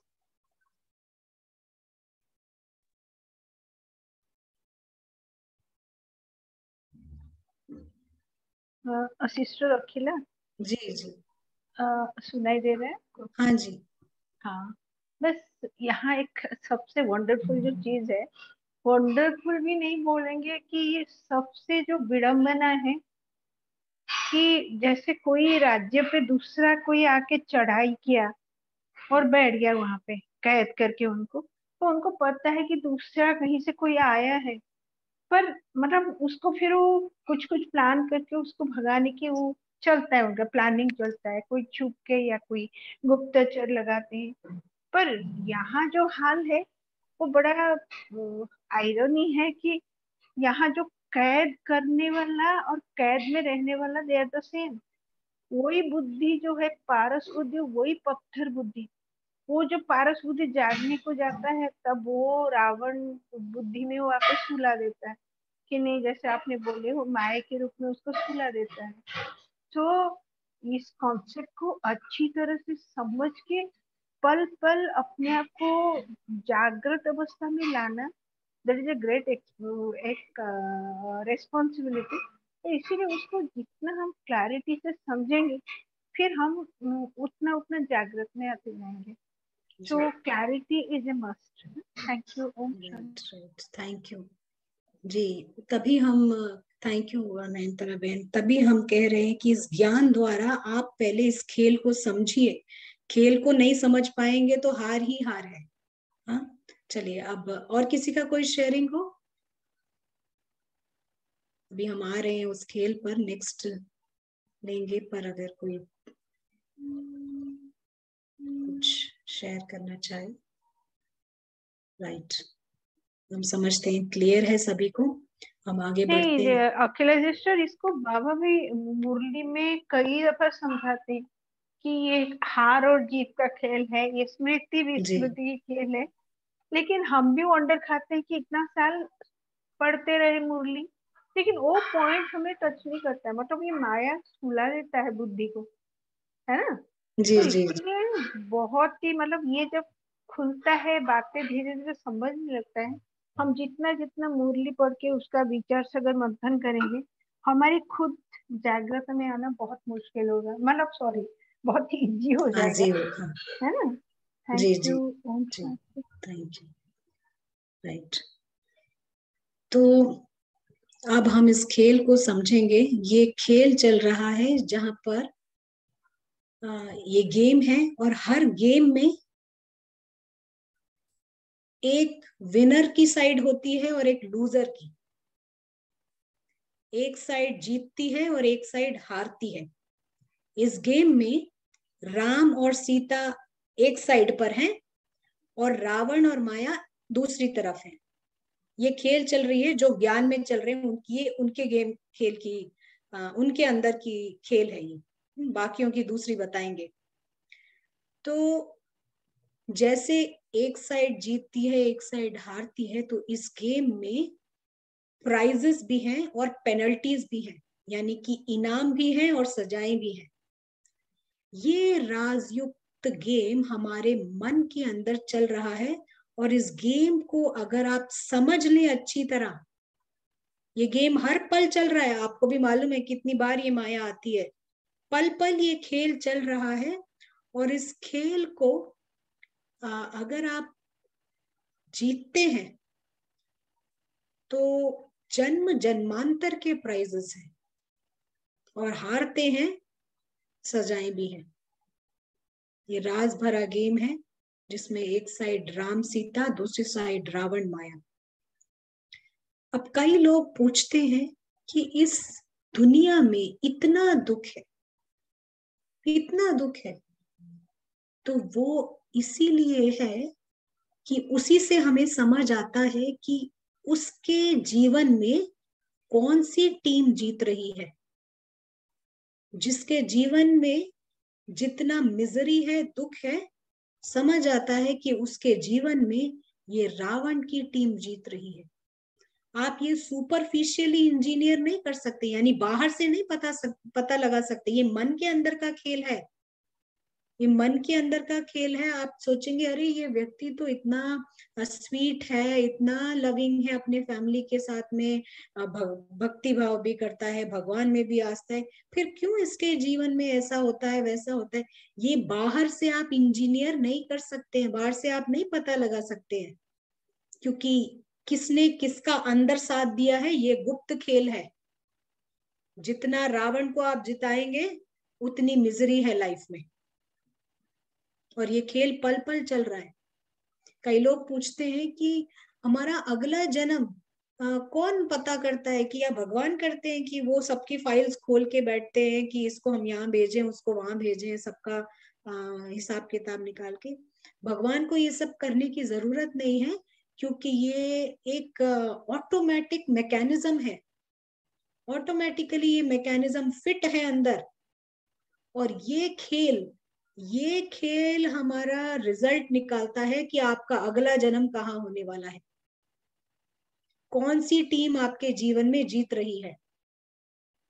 सिस्टर अखिला जी जी, आ, सुनाई दे रहा है? हाँ जी। हाँ, बस यहाँ एक सबसे वंडरफुल जो चीज है, वंडरफुल भी नहीं बोलेंगे कि ये सबसे जो विडंबना है कि जैसे कोई राज्य पे दूसरा कोई आके चढ़ाई किया और बैठ गया वहां पे कैद करके उनको, तो उनको पता है कि दूसरा कहीं से कोई आया है, पर मतलब उसको फिर वो कुछ कुछ प्लान करके उसको भगाने की वो चलता है, उनका प्लानिंग चलता है, कोई छुप के या कोई गुप्तचर लगाते हैं। पर यहाँ जो हाल है वो बड़ा आयरनी है कि यहाँ जो कैद करने वाला और कैद में रहने वाला दे आर द सेम। वही बुद्धि जो है पारस बुद्धि, वही पत्थर बुद्धि। वो जो पारस बुद्धि जागने को जाता है तब वो रावण बुद्धि में वो आके सुला देता है कि नहीं, जैसे आपने बोले हो माया के रूप में उसको सुला देता है। तो इस कॉन्सेप्ट को अच्छी तरह से समझ के पल पल अपने आप को जागृत अवस्था में लाना, दैट इज अ ग्रेट एक रेस्पॉन्सिबिलिटी। तो इसीलिए उसको जितना हम क्लैरिटी से समझेंगे फिर हम उतना उतना जागृत में आते जाएंगे। So clarity is a must. Thank you. ओम शांति। थैंक यू जी। तभी हम थैंक यू नयनतारा बहन, तभी हम कह रहे हैं कि इस ज्ञान द्वारा आप पहले इस खेल को समझिए। खेल को नहीं समझ पाएंगे तो हार ही हार है। हाँ, चलिए अब और किसी का कोई शेयरिंग हो? अभी हम आ रहे हैं उस खेल पर, नेक्स्ट लेंगे, पर अगर कोई कुछ शेयर करना चाहे। राइट, हम समझते हैं, क्लियर है सभी को, हम आगे बढ़ते नहीं हैं। अखिलेश सर, इसको बाबा भी मुरली में कई दफा समझाते हैं कि ये हार और जीत का खेल है, ये स्मृति विस्मृति की खेल है। लेकिन हम भी वंडर खाते हैं कि इतना साल पढ़ते रहे मुरली, लेकिन वो पॉइंट हमें टच नहीं करता है। मतलब ये माया सुला देता है बुद्धि को, है ना। जी तो जी इसलिए बहुत ही मतलब ये जब खुलता है, बातें धीरे धीरे समझने लगता है। हम जितना जितना मुरली पढ़ के उसका विचार से अगर मंथन करेंगे, हमारी खुद जागृत में आना बहुत मुश्किल होगा, मतलब सॉरी बहुत इजी हो हाँ जाएगा, जी हाँ है ना। जी थैंक जी यू। ओम जी, शांति। Thank you. राइट, तो अब हम इस खेल को समझेंगे। ये खेल चल रहा है जहां पर आ, ये गेम है, और हर गेम में एक विनर की साइड होती है और एक लूजर की। एक साइड जीतती है और एक साइड हारती है। इस गेम में राम और सीता एक साइड पर हैं और रावण और माया दूसरी तरफ है। ये खेल चल रही है जो ज्ञान में चल रहे हैं, उनकी ये उनके गेम खेल की आ, उनके अंदर की खेल है ये, बाकियों की दूसरी बताएंगे। तो जैसे एक साइड जीतती है एक साइड हारती है, तो इस गेम में प्राइजेस भी हैं और पेनल्टीज भी हैं, यानी कि इनाम भी हैं और सजाएं भी हैं। ये राजयुक्त गेम हमारे मन के अंदर चल रहा है, और इस गेम को अगर आप समझ लें अच्छी तरह, ये गेम हर पल चल रहा है। आपको भी मालूम है कितनी बार ये माया आती है, पल पल ये खेल चल रहा है। और इस खेल को आ, अगर आप जीतते हैं तो जन्म जन्मांतर के प्राइजेस हैं, और हारते हैं सजाएं भी हैं। ये राज भरा गेम है जिसमें एक साइड राम सीता, दूसरी साइड रावण माया। अब कई लोग पूछते हैं कि इस दुनिया में इतना दुख है, इतना दुख है, तो वो इसीलिए है कि उसी से हमें समझ आता है कि उसके जीवन में कौन सी टीम जीत रही है। जिसके जीवन में जितना मिजरी है, दुख है, समझ आता है कि उसके जीवन में ये रावण की टीम जीत रही है। आप ये सुपरफिशियली इंजीनियर नहीं कर सकते, यानी बाहर से नहीं पता सक, पता लगा सकते। ये मन के अंदर का खेल है, ये मन के अंदर का खेल है। आप सोचेंगे अरे ये व्यक्ति तो इतना स्वीट है, इतना लविंग है, अपने फैमिली के साथ में भक्ति भाव भी करता है, भगवान में भी आस्था है, फिर क्यों इसके जीवन में ऐसा होता है वैसा होता है। ये बाहर से आप इंजीनियर नहीं कर सकते हैं, बाहर से आप नहीं पता लगा सकते हैं, क्योंकि किसने किसका अंदर साथ दिया है, ये गुप्त खेल है। जितना रावण को आप जिताएंगे उतनी मिजरी है लाइफ में, और ये खेल पल पल चल रहा है। कई लोग पूछते हैं कि हमारा अगला जन्म आ, कौन पता करता है, कि या भगवान करते हैं कि वो सबकी फाइल्स खोल के बैठते हैं कि इसको हम यहाँ भेजें उसको वहां भेजें, सबका आ, हिसाब किताब निकाल के। भगवान को ये सब करने की जरूरत नहीं है, क्योंकि ये एक ऑटोमेटिक मैकेनिज्म है। ऑटोमेटिकली ये मैकेनिज्म फिट है अंदर, और ये खेल ये खेल हमारा रिजल्ट निकालता है कि आपका अगला जन्म कहाँ होने वाला है, कौन सी टीम आपके जीवन में जीत रही है।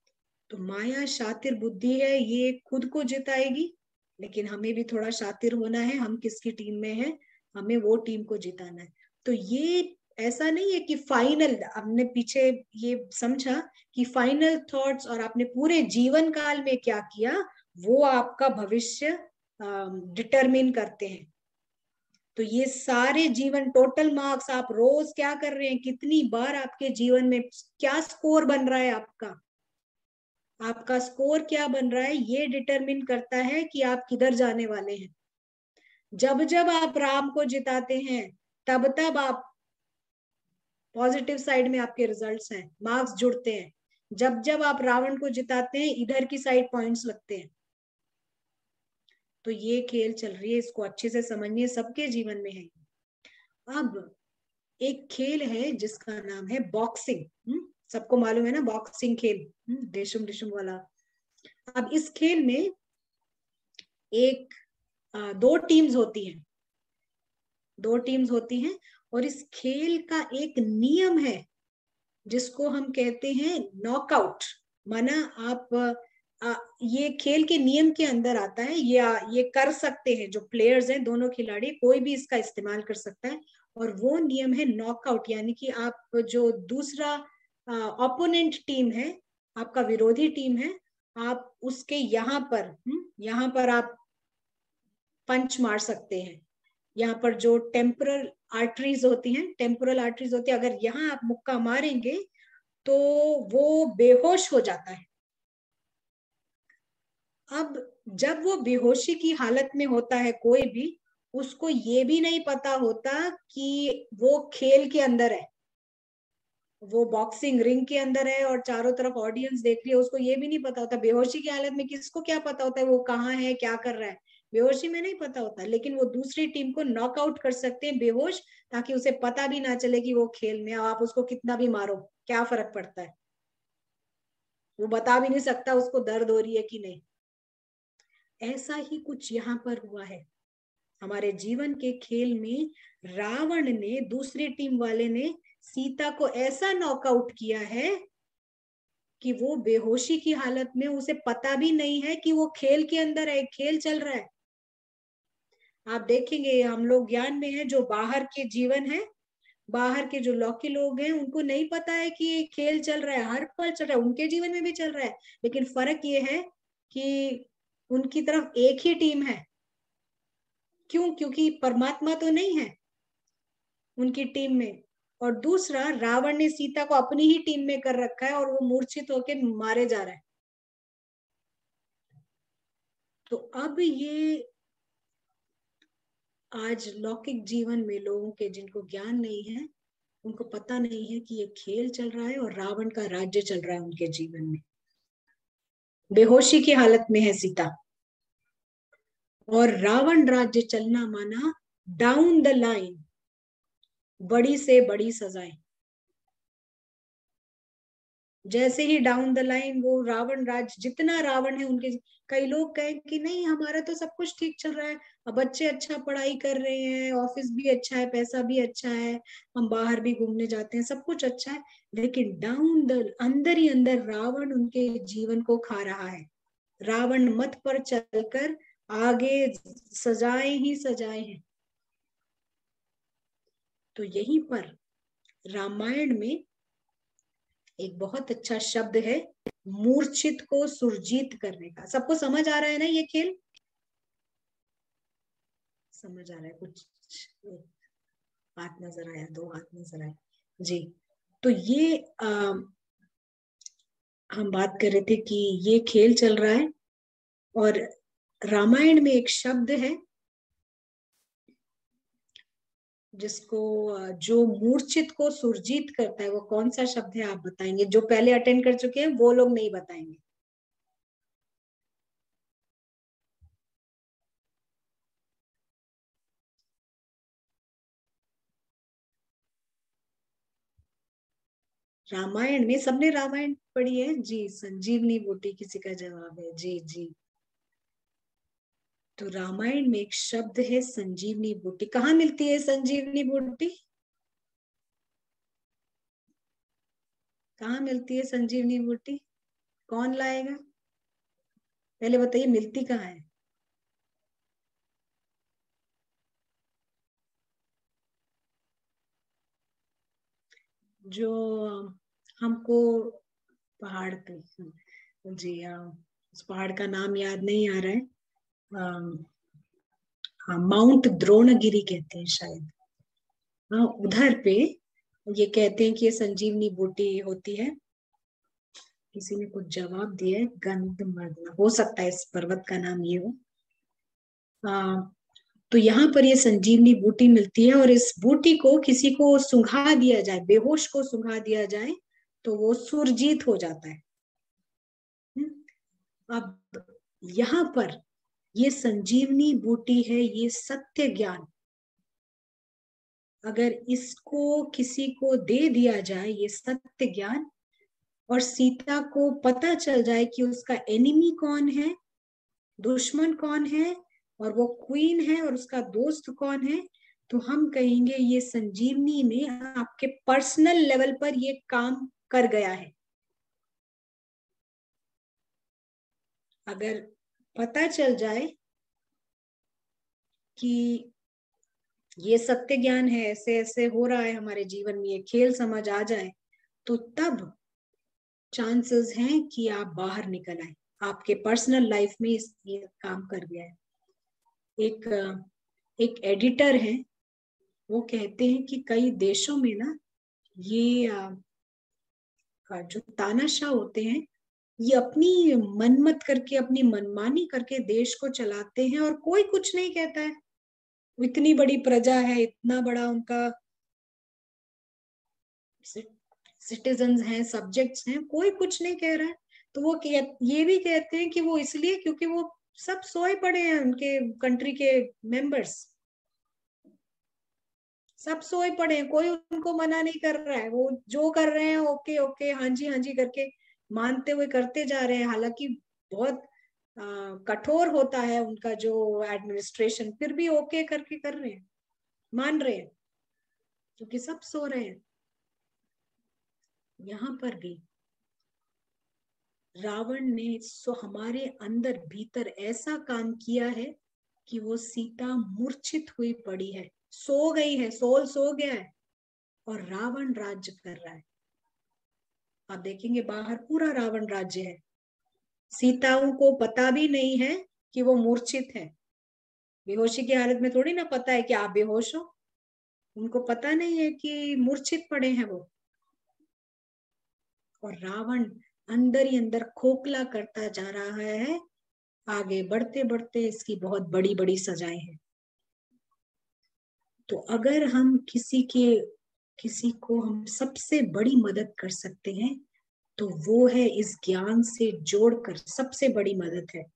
तो माया शातिर बुद्धि है, ये खुद को जिताएगी, लेकिन हमें भी थोड़ा शातिर होना है। हम किसकी टीम में हैं, हमें वो टीम को जिताना है। तो ये ऐसा नहीं है कि फाइनल, हमने पीछे ये समझा कि फाइनल थॉट्स और आपने पूरे जीवन काल में क्या किया वो आपका भविष्य डिटरमिन करते हैं। तो ये सारे जीवन टोटल मार्क्स, आप रोज क्या कर रहे हैं, कितनी बार आपके जीवन में क्या स्कोर बन रहा है, आपका आपका स्कोर क्या बन रहा है, ये डिटरमिन करता है कि आप किधर जाने वाले हैं। जब जब आप राम को जिताते हैं तब तब आप पॉजिटिव साइड में आपके रिजल्ट्स हैं, मार्क्स जुड़ते हैं। जब जब आप रावण को जिताते हैं इधर की साइड पॉइंट्स लगते हैं। तो ये खेल चल रही है, इसको अच्छे से समझिए, सबके जीवन में है। अब एक खेल है जिसका नाम है बॉक्सिंग। सबको मालूम है ना बॉक्सिंग खेल, देशुम डिशुम वाला। अब इस खेल में एक आ, दो टीम्स होती हैं, दो टीम्स होती हैं और इस खेल का एक नियम है जिसको हम कहते हैं नॉकआउट। माना आप आ, ये खेल के नियम के अंदर आता है, या ये कर सकते हैं जो प्लेयर्स हैं, दोनों खिलाड़ी, कोई भी इसका इस्तेमाल कर सकता है। और वो नियम है नॉकआउट, यानी कि आप जो दूसरा ओपोनेंट टीम है, आपका विरोधी टीम है, आप उसके यहाँ पर यहाँ पर आप पंच मार सकते हैं। यहाँ पर जो टेम्पोरल आर्टरीज होती हैं, टेम्पोरल आर्टरीज होती है, अगर यहाँ आप मुक्का मारेंगे तो वो बेहोश हो जाता है। अब जब वो बेहोशी की हालत में होता है कोई भी, उसको ये भी नहीं पता होता कि वो खेल के अंदर है, वो बॉक्सिंग रिंग के अंदर है और चारों तरफ ऑडियंस देख रही है, उसको ये भी नहीं पता होता। बेहोशी की हालत में किसको क्या पता होता है वो कहाँ है, क्या कर रहा है, बेहोशी में नहीं पता होता। लेकिन वो दूसरी टीम को नॉकआउट कर सकते हैं बेहोश, ताकि उसे पता भी ना चले कि वो खेल में, आप उसको कितना भी मारो क्या फर्क पड़ता है, वो बता भी नहीं सकता उसको दर्द हो रही है कि नहीं। ऐसा ही कुछ यहाँ पर हुआ है हमारे जीवन के खेल में। रावण ने, दूसरी टीम वाले ने सीता को ऐसा नॉकआउट किया है कि वो बेहोशी की हालत में, उसे पता भी नहीं है कि वो खेल के अंदर है, खेल चल रहा है। आप देखेंगे, हम लोग ज्ञान में है, जो बाहर के जीवन है, बाहर के जो लौकिक लोग हैं, उनको नहीं पता है कि ये खेल चल रहा है, हर पल चल रहा है, उनके जीवन में भी चल रहा है। लेकिन फर्क ये है कि उनकी तरफ एक ही टीम है। क्यों? क्योंकि परमात्मा तो नहीं है उनकी टीम में। और दूसरा, रावण ने सीता को अपनी ही टीम में कर रखा है और वो मूर्छित होकर मारे जा रहा है। तो अब ये आज लौकिक जीवन में लोगों के, जिनको ज्ञान नहीं है, उनको पता नहीं है कि ये खेल चल रहा है और रावण का राज्य चल रहा है उनके जीवन में। बेहोशी की हालत में है सीता, और रावण राज्य चलना माना डाउन द लाइन बड़ी से बड़ी सजाएं। जैसे ही डाउन द लाइन वो रावण राज, जितना रावण है उनके, कई लोग कहें कि नहीं हमारा तो सब कुछ ठीक चल रहा है, अब बच्चे अच्छा पढ़ाई कर रहे हैं, ऑफिस भी अच्छा है, पैसा भी अच्छा है, हम बाहर भी घूमने जाते हैं, सब कुछ अच्छा है। लेकिन डाउन द, अंदर ही अंदर रावण उनके जीवन को खा रहा है। रावण मत पर चलकर आगे सजाए ही सजाए हैं। तो यहीं पर रामायण में एक बहुत अच्छा शब्द है, मूर्छित को सुरजीत करने का। सबको समझ आ रहा है ना ये खेल? समझ आ रहा है? कुछ हाथ नजर आया, दो हाथ नजर आए जी। तो ये आ, हम बात कर रहे थे कि ये खेल चल रहा है, और रामायण में एक शब्द है जिसको, जो मूर्छित को सुरजीत करता है, वो कौन सा शब्द है आप बताएंगे? जो पहले अटेंड कर चुके हैं वो लोग नहीं बताएंगे। रामायण में, सबने रामायण पढ़ी है जी? संजीवनी बूटी किसी का जवाब है जी जी। तो रामायण में एक शब्द है संजीवनी बूटी। कहाँ मिलती है संजीवनी बूटी? कहाँ मिलती है संजीवनी बूटी? कौन लाएगा? पहले बताइए, मिलती कहाँ है? जो हमको पहाड़ पे, जी हाँ, उस पहाड़ का नाम याद नहीं आ रहा है। अम, हाँ, माउंट द्रोणगिरी कहते हैं शायद। हाँ, उधर पे ये कहते हैं कि ये संजीवनी बूटी होती है। किसी ने कुछ जवाब दिया है, गंधमार्दन हो सकता है इस पर्वत का नाम ये हो। हाँ, तो यहाँ पर ये संजीवनी बूटी मिलती है, और इस बूटी को किसी को सुंघा दिया जाए, बेहोश को सुंघा दिया जाए, तो वो सुरजीत हो जाता है। हम्म, अब यहाँ पर ये संजीवनी बूटी है, ये सत्य ज्ञान। अगर इसको किसी को दे दिया जाए, ये सत्य ज्ञान, और सीता को पता चल जाए कि उसका एनिमी कौन है, दुश्मन कौन है, और वो क्वीन है, और उसका दोस्त कौन है, तो हम कहेंगे ये संजीवनी ने आपके पर्सनल लेवल पर ये काम कर गया है। अगर पता चल जाए कि ये सत्य ज्ञान है, ऐसे ऐसे हो रहा है हमारे जीवन में, ये खेल समझ आ जाए, तो तब चांसेस हैं कि आप बाहर निकल आए। आपके पर्सनल लाइफ में इस ये काम कर गया है। एक एक एडिटर है, वो कहते हैं कि कई देशों में ना ये जो तानाशाह होते हैं, ये अपनी मनमत करके, अपनी मनमानी करके देश को चलाते हैं, और कोई कुछ नहीं कहता है। इतनी बड़ी प्रजा है, इतना बड़ा उनका सिटीजन्स हैं, सब्जेक्ट्स हैं, कोई कुछ नहीं कह रहा है। तो वो ये भी कहते हैं कि वो इसलिए क्योंकि वो सब सोए पड़े हैं, उनके कंट्री के मेंबर्स सब सोए पड़े हैं, कोई उनको मना नहीं कर रहा है। वो जो कर रहे हैं ओके ओके, हाँ जी हाँ जी करके मानते हुए करते जा रहे हैं। हालांकि बहुत आ, कठोर होता है उनका जो एडमिनिस्ट्रेशन, फिर भी ओके करके कर रहे हैं, मान रहे हैं, क्योंकि सब सो रहे हैं। यहाँ पर भी रावण ने सो हमारे अंदर भीतर ऐसा काम किया है कि वो सीता मूर्छित हुई पड़ी है, सो गई है, सोल सो गया है, और रावण राज्य कर रहा है। आप देखेंगे बाहर पूरा रावण राज्य है। सीताओं को पता भी नहीं है कि वो मूर्छित है। बेहोशी की हालत में थोड़ी ना पता है कि आप बेहोश हो, उनको पता नहीं है कि मूर्छित पड़े हैं वो। और रावण अंदर ही अंदर खोखला करता जा रहा है। आगे बढ़ते बढ़ते इसकी बहुत बड़ी बड़ी सजाएं हैं। तो अगर हम किसी के किसी को हम सबसे बड़ी मदद कर सकते हैं, तो वो है इस ज्ञान से जोड़कर सबसे बड़ी मदद है।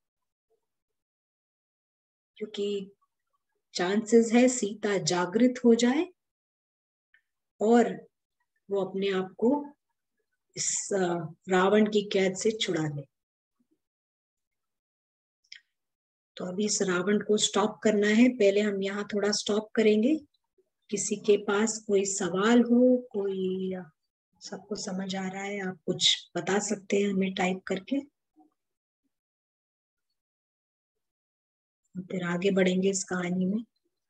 क्योंकि चांसेस है सीता जागृत हो जाए और वो अपने आप को इस रावण की कैद से छुड़ा ले। तो अभी इस रावण को स्टॉप करना है। पहले हम यहाँ थोड़ा स्टॉप करेंगे। किसी के पास कोई सवाल हो, कोई सबको समझ आ रहा है, आप कुछ बता सकते हैं हमें टाइप करके, फिर आगे बढ़ेंगे इस कहानी में।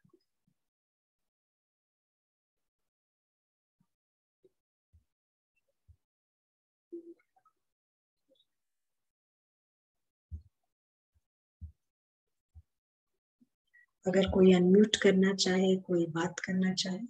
अगर कोई अनम्यूट करना चाहे, कोई बात करना चाहे।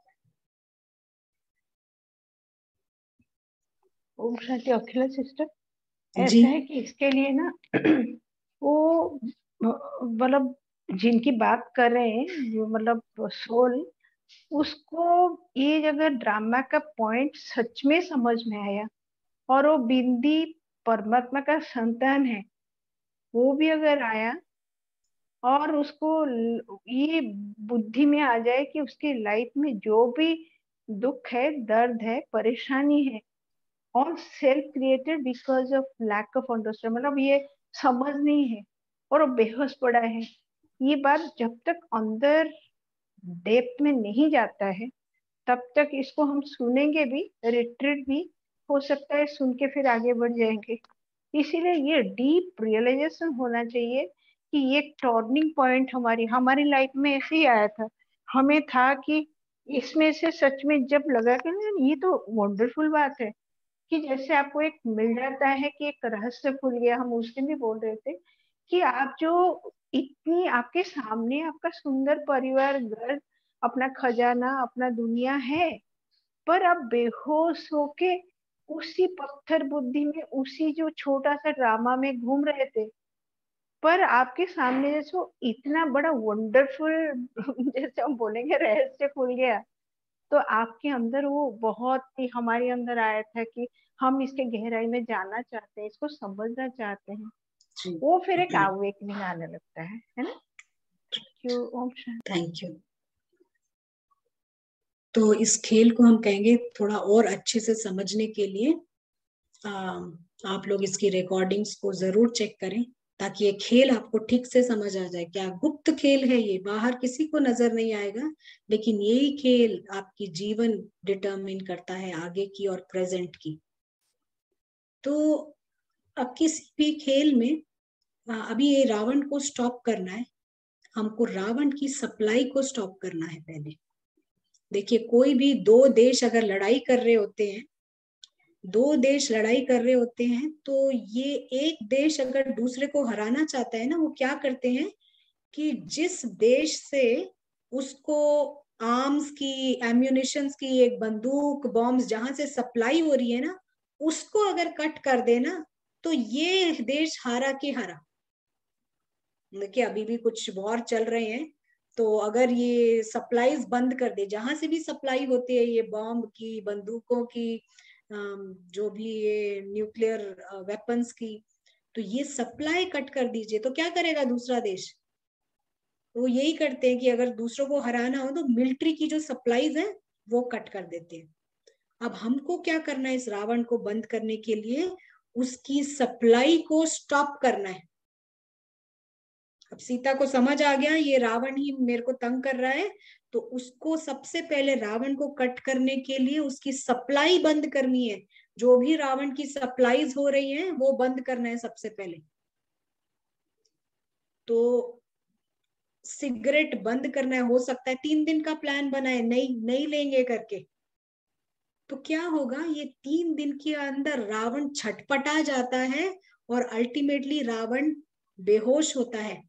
ओम शांति अखिला सिस्टर, जी ऐसा है कि इसके लिए ना वो मतलब जिनकी बात कर रहे हैं, जो मतलब सोल, उसको ये अगर ड्रामा का पॉइंट सच में समझ में आया, और वो बिंदी परमात्मा का संतान है, वो भी अगर आया, और उसको ये बुद्धि में आ जाए कि उसकी लाइफ में जो भी दुख है, दर्द है, परेशानी है, और self created because of lack of understand, मतलब ये समझ नहीं है और वो बेहोश पड़ा है, ये बात जब तक अंदर डेप्थ में नहीं जाता है, तब तक इसको हम सुनेंगे भी, रिट्रीट भी हो सकता है, सुन के फिर आगे बढ़ जाएंगे। इसीलिए ये डीप रियलाइजेशन होना चाहिए कि ये टर्निंग पॉइंट हमारी हमारी लाइफ में ऐसे ही आया था। हमें था कि इसमें से सच में जब लगा कि ना ये तो वंडरफुल बात है कि जैसे आपको एक मिल जाता है कि एक रहस्य खुल गया। हम उस दिन भी बोल रहे थे कि आप जो इतनी आपके सामने आपका सुंदर परिवार, घर, अपना खजाना, अपना दुनिया है, पर आप बेहोश होके उसी पत्थर बुद्धि में, उसी जो छोटा सा ड्रामा में घूम रहे थे। पर आपके सामने जैसे इतना बड़ा वंडरफुल जैसे हम बोलेंगे रहस्य खुल गया, तो आपके अंदर वो बहुत ही हमारे अंदर आया था कि हम इसके गहराई में जानना चाहते हैं, इसको समझना चाहते हैं। वो फिर एक अवेकनिंग आने लगता है है ना। Thank you. ओम शांति। Thank you. तो इस खेल को हम कहेंगे थोड़ा और अच्छे से समझने के लिए आ, आप लोग इसकी रिकॉर्डिंग्स को जरूर चेक करें, ताकि ये खेल आपको ठीक से समझ आ जाए। क्या गुप्त खेल है ये, बाहर किसी को नजर नहीं आएगा, लेकिन यही खेल आपकी जीवन डिटरमिन करता है, आगे की और प्रेजेंट की। तो अब किसी भी खेल में आ, अभी ये रावण को स्टॉप करना है। हमको रावण की सप्लाई को स्टॉप करना है पहले। देखिए, कोई भी दो देश अगर लड़ाई कर रहे होते हैं, दो देश लड़ाई कर रहे होते हैं, तो ये एक देश अगर दूसरे को हराना चाहता है ना, वो क्या करते हैं कि जिस देश से उसको आर्म्स की, एम्यूनिशंस की, एक बंदूक, बॉम्ब्स जहां से सप्लाई हो रही है ना, उसको अगर कट कर देना, तो ये देश हारा की हारा। देखिए, अभी भी कुछ वॉर चल रहे हैं, तो अगर ये सप्लाईज बंद कर दे, जहां से भी सप्लाई होती है ये बॉम्ब की, बंदूकों की, जो भी ये न्यूक्लियर वेपन्स की, तो ये सप्लाई कट कर दीजिए, तो क्या करेगा दूसरा देश? वो यही करते हैं कि अगर दूसरों को हराना हो तो मिलिट्री की जो सप्लाईज है वो कट कर देते हैं। अब हमको क्या करना है इस रावण को बंद करने के लिए? उसकी सप्लाई को स्टॉप करना है। अब सीता को समझ आ गया ये रावण ही मेरे को तंग कर रहा है, तो उसको सबसे पहले रावण को कट करने के लिए उसकी सप्लाई बंद करनी है। जो भी रावण की सप्लाईज हो रही हैं वो बंद करना है सबसे पहले। तो सिगरेट बंद करना है। हो सकता है तीन दिन का प्लान बनाए, नहीं नहीं लेंगे करके, तो क्या होगा, ये तीन दिन के अंदर रावण छटपटा जाता है और अल्टीमेटली रावण बेहोश होता है।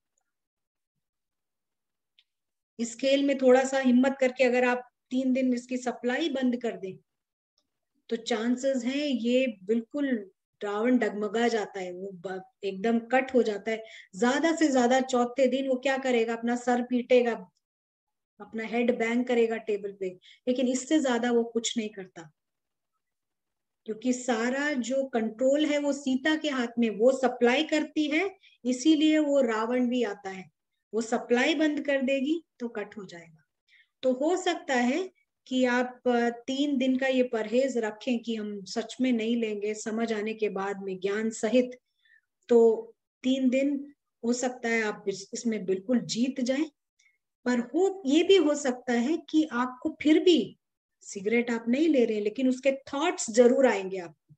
इस खेल में थोड़ा सा हिम्मत करके अगर आप तीन दिन इसकी सप्लाई बंद कर दें, तो चांसेस हैं ये बिल्कुल रावण डगमगा जाता है, वो एकदम कट हो जाता है। ज्यादा से ज्यादा चौथे दिन वो क्या करेगा, अपना सर पीटेगा, अपना हेड बैंग करेगा टेबल पे, लेकिन इससे ज्यादा वो कुछ नहीं करता, क्योंकि सारा जो कंट्रोल है वो सीता के हाथ में, वो सप्लाई करती है, इसीलिए वो रावण भी आता है। वो सप्लाई बंद कर देगी तो कट हो जाएगा। तो हो सकता है कि आप तीन दिन का ये परहेज रखें कि हम सच में नहीं लेंगे, समझ आने के बाद में ज्ञान सहित, तो तीन दिन हो सकता है आप इस, इसमें बिल्कुल जीत जाएं। पर हो ये भी हो सकता है कि आपको फिर भी, सिगरेट आप नहीं ले रहे हैं लेकिन उसके थॉट्स जरूर आएंगे आपको,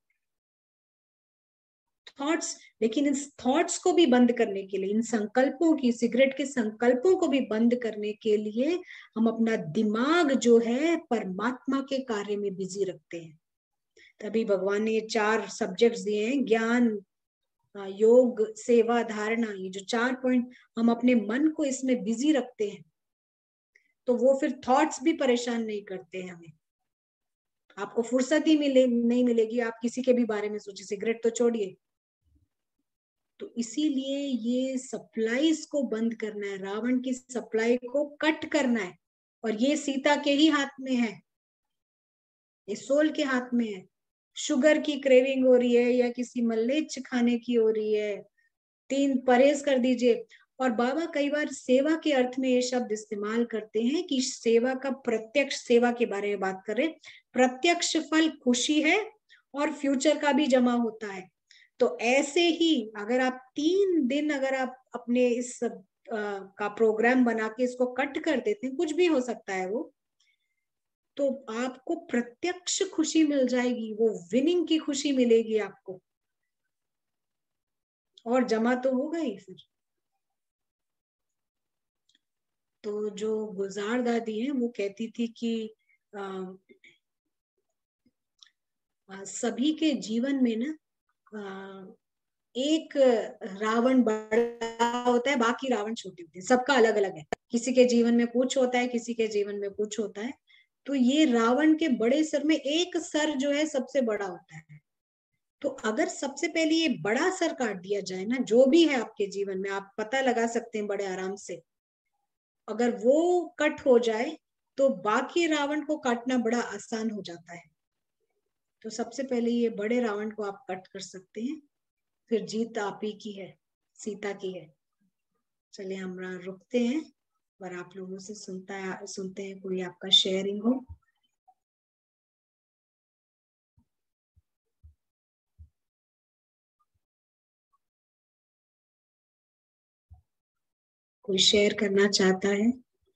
थॉट्स। लेकिन इन थॉट्स को भी बंद करने के लिए, इन संकल्पों की, सिगरेट के संकल्पों को भी बंद करने के लिए हम अपना दिमाग जो है परमात्मा के कार्य में बिजी रखते हैं। तभी भगवान ने ये चार सब्जेक्ट्स दिए हैं, ज्ञान, योग, सेवा, धारणा। ये जो चार पॉइंट हम अपने मन को इसमें बिजी रखते हैं, तो वो फिर थॉट्स भी परेशान नहीं करते हैं हमें। आपको फुर्सत ही मिले नहीं मिलेगी आप किसी के भी बारे में सोचिए, सिगरेट तो छोड़िए। तो इसीलिए ये सप्लाईज को बंद करना है, रावण की सप्लाई को कट करना है, और ये सीता के ही हाथ में है, ये सोल के हाथ में है। शुगर की क्रेविंग हो रही है या किसी मल्लेच खाने की हो रही है, तीन परहेज कर दीजिए। और बाबा कई बार सेवा के अर्थ में ये शब्द इस्तेमाल करते हैं कि सेवा का, प्रत्यक्ष सेवा के बारे में बात करें। प्रत्यक्ष फल खुशी है और फ्यूचर का भी जमा होता है। तो ऐसे ही अगर आप तीन दिन अगर आप अपने इस आ, का प्रोग्राम बना के इसको कट कर देते हैं, कुछ भी हो सकता है वो, तो आपको प्रत्यक्ष खुशी मिल जाएगी, वो विनिंग की खुशी मिलेगी आपको। और जमा तो होगा ही फिर। तो जो गुलजार दादी है वो कहती थी कि आ, आ, सभी के जीवन में ना आ, एक रावण बड़ा होता है, बाकी रावण छोटे होते हैं, सबका अलग अलग है। किसी के जीवन में कुछ होता है, किसी के जीवन में कुछ होता है। तो ये रावण के बड़े सर में एक सर जो है सबसे बड़ा होता है। तो अगर सबसे पहले ये बड़ा सर काट दिया जाए ना, जो भी है आपके जीवन में, आप पता लगा सकते हैं बड़े आराम से, अगर वो कट हो जाए तो बाकी रावण को काटना बड़ा आसान हो जाता है। तो सबसे पहले ये बड़े रावण को आप कट कर सकते हैं, फिर जीत आप ही की है, सीता की है। चलिए हम रुकते हैं और आप लोगों से सुनता है सुनते हैं कोई आपका शेयरिंग हो। कोई शेयर करना चाहता है?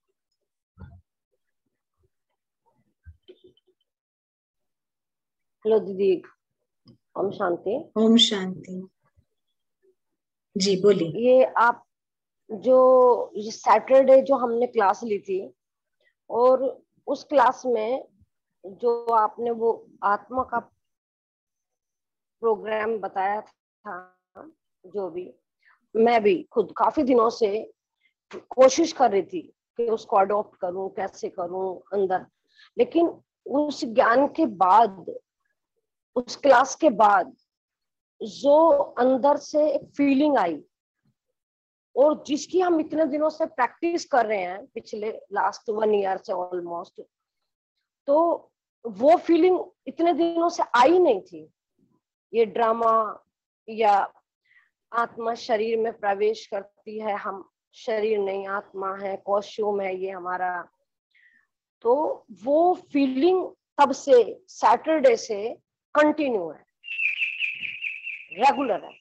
हेलो दीदी, ओम शांति। ओम शांति। जी बोलिए। ये आप जो ये सैटरडे जो हमने क्लास ली थी, और उस क्लास में जो आपने वो आत्मा का प्रोग्राम बताया था, जो भी मैं भी खुद काफी दिनों से कोशिश कर रही थी कि उसको अडॉप्ट करूं, कैसे करूं अंदर। लेकिन उस ज्ञान के बाद, उस क्लास के बाद जो अंदर से एक फीलिंग आई, और जिसकी हम इतने दिनों से प्रैक्टिस कर रहे हैं, पिछले लास्ट वन ईयर से ऑलमोस्ट, तो वो फीलिंग इतने दिनों से आई नहीं थी। ये ड्रामा या आत्मा शरीर में प्रवेश करती है, हम शरीर नहीं आत्मा है, कॉस्ट्यूम है ये हमारा। तो वो फीलिंग तब से सैटरडे से कंटिन्यू है, रेगुलर है।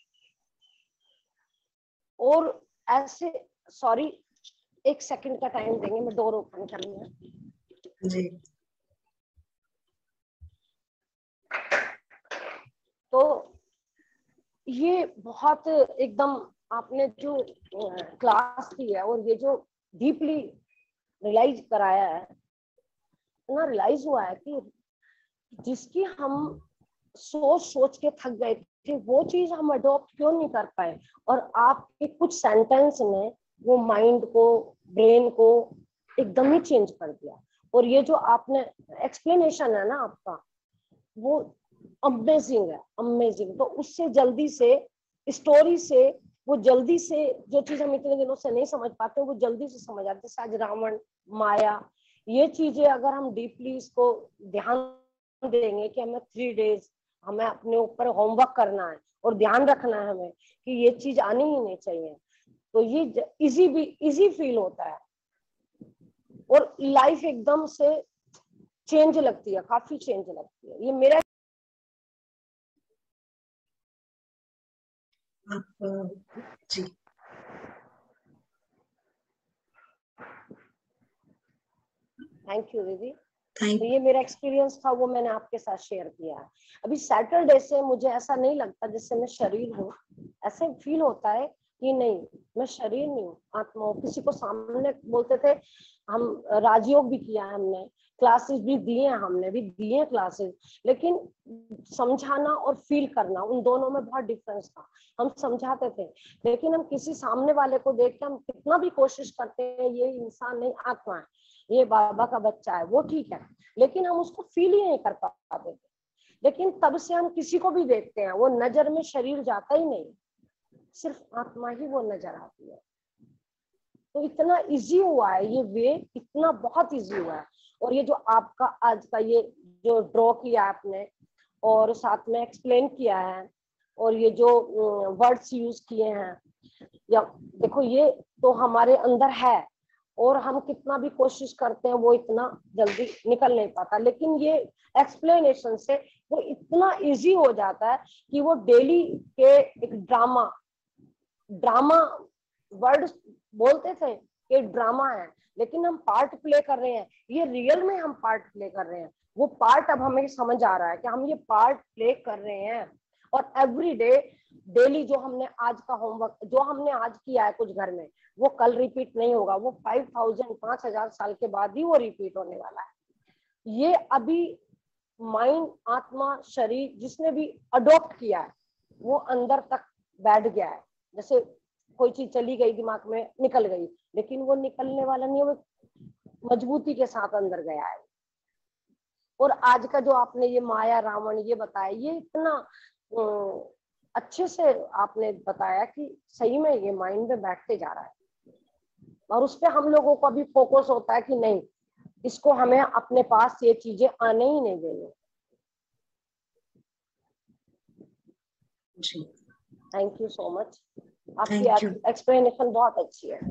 और ऐसे, सॉरी एक सेकंड का टाइम देंगे, मैं डोर ओपन करनी है जी। तो ये बहुत एकदम आपने जो क्लास की है और ये जो डीपली रियलाइज कराया है ना, रियलाइज हुआ है कि जिसकी हम सोच सोच के थक गए थे, वो चीज हम अडॉप्ट क्यों नहीं कर पाए। और आपके कुछ सेंटेंस ने वो माइंड को, ब्रेन को एकदम ही चेंज कर दिया। और ये जो आपने एक्सप्लेनेशन है ना आपका, वो अमेजिंग है, अमेजिंग। तो उससे जल्दी से, स्टोरी से वो जल्दी से, जो चीज हम इतने दिनों से नहीं समझ पाते वो जल्दी से समझ आते। जैसे आज रावण, माया, ये चीजें अगर हम डीपली इसको ध्यान देंगे कि हमें थ्री डेज हमें अपने ऊपर होमवर्क करना है और ध्यान रखना है हमें कि ये चीज आनी ही नहीं चाहिए, तो ये इजी भी इजी फील होता है और लाइफ एकदम से चेंज लगती है, काफी चेंज लगती है। ये मेरा आप जी थैंक यू दीदी। थैंक तो ये मेरा एक्सपीरियंस था, वो मैंने आपके साथ शेयर किया है। अभी सैटरडे से मुझे ऐसा नहीं लगता जैसे मैं शरीर हूँ, ऐसे फील होता है कि नहीं मैं शरीर नहीं हूँ, आत्मा हूँ। किसी को सामने बोलते थे, हम राजयोग भी किया है, हमने क्लासेस भी दिए हैं, हमने भी दिए क्लासेस, लेकिन समझाना और फील करना, उन दोनों में बहुत डिफरेंस था। हम समझाते थे, लेकिन हम किसी सामने वाले को देख के हम कितना भी कोशिश करते हैं, ये इंसान नहीं आत्मा है, ये बाबा का बच्चा है, वो ठीक है, लेकिन हम उसको फील ही नहीं कर पाते थे। लेकिन तब से हम किसी को भी देखते हैं, वो नजर में शरीर जाता ही नहीं, सिर्फ आत्मा ही वो नजर आती है। तो इतना इजी हुआ है ये वे, इतना बहुत इजी हुआ है। और ये जो आपका आज का ये जो ड्रॉ किया आपने और साथ में एक्सप्लेन किया है, और ये जो वर्ड्स यूज किए हैं, या देखो ये तो हमारे अंदर है और हम कितना भी कोशिश करते हैं वो इतना जल्दी निकल नहीं पाता। लेकिन ये एक्सप्लेनेशन से वो इतना इजी हो जाता है कि वो डेली के एक ड्रामा ड्रामा वर्ड बोलते थे कि ड्रामा है, लेकिन हम पार्ट प्ले कर रहे हैं, ये रियल में हम पार्ट प्ले कर रहे हैं। वो पार्ट अब हमें समझ आ रहा है कि हम ये पार्ट प्ले कर रहे हैं। और एवरी डे डेली जो हमने आज का होमवर्क, जो हमने आज किया है कुछ घर में, वो कल रिपीट नहीं होगा, वो फाइव थाउजेंड पांच हजार साल के बाद ही वो रिपीट होने वाला है। ये अभी माइंड, आत्मा, शरीर जिसने भी अडॉप्ट किया है वो अंदर तक बैठ गया है। जैसे कोई चीज चली गई दिमाग में, निकल गई, लेकिन वो निकलने वाला नहीं है, वो मजबूती के साथ अंदर गया है। और आज का जो आपने ये माया रावण ये बताया, ये इतना अच्छे से आपने बताया कि सही में ये माइंड में बैठते जा रहा है, और उस पर हम लोगों को भी फोकस होता है कि नहीं, इसको हमें अपने पास ये चीजें आने ही नहीं देनी। थैंक यू सो मच, आपकी एक्सप्लेनेशन बहुत अच्छी है।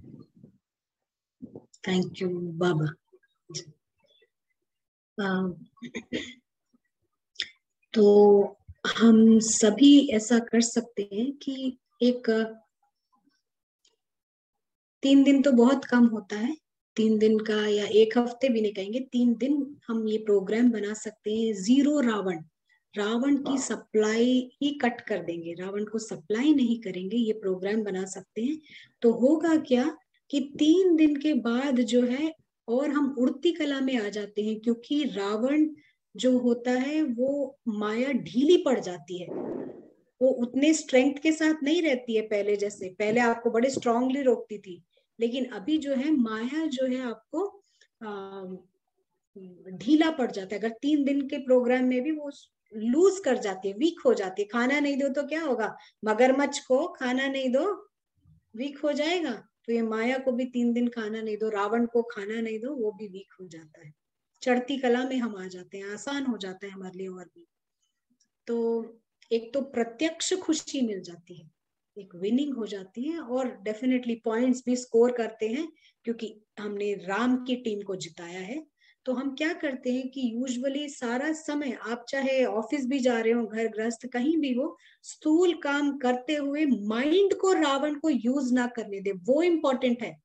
थैंक यू बाबा। तो हम सभी ऐसा कर सकते हैं कि एक तीन दिन तो बहुत कम होता है, तीन दिन का या एक हफ्ते भी नहीं कहेंगे, तीन दिन हम ये प्रोग्राम बना सकते हैं। जीरो रावण, रावण की सप्लाई ही कट कर देंगे, रावण को सप्लाई नहीं करेंगे, ये प्रोग्राम बना सकते हैं। तो होगा क्या कि तीन दिन के बाद जो है और हम उड़ती कला में आ जाते हैं, क्योंकि रावण जो होता है वो माया ढीली पड़ जाती है, वो उतने स्ट्रेंथ के साथ नहीं रहती है पहले जैसे। पहले आपको बड़े स्ट्रांगली रोकती थी, लेकिन अभी जो है माया जो है आपको ढीला पड़ जाता है। अगर तीन दिन के प्रोग्राम में भी वो लूज कर जाती है, वीक हो जाती है। खाना नहीं दो तो क्या होगा, मगरमच्छ को खाना नहीं दो वीक हो जाएगा, तो ये माया को भी तीन दिन खाना नहीं दो, रावण को खाना नहीं दो, वो भी वीक हो जाता है। चढ़ती कला में हम आ जाते हैं, आसान हो जाता है हमारे लिए और भी। तो एक तो प्रत्यक्ष खुशी मिल जाती है, एक विनिंग हो जाती है, और डेफिनेटली पॉइंट्स भी स्कोर करते हैं क्योंकि हमने राम की टीम को जिताया है। तो हम क्या करते हैं कि यूजुअली सारा समय, आप चाहे ऑफिस भी जा रहे हो, घर गृहस्थ कहीं भी हो, स्थूल काम करते हुए माइंड को रावण को यूज ना करने दे, वो इम्पोर्टेंट है।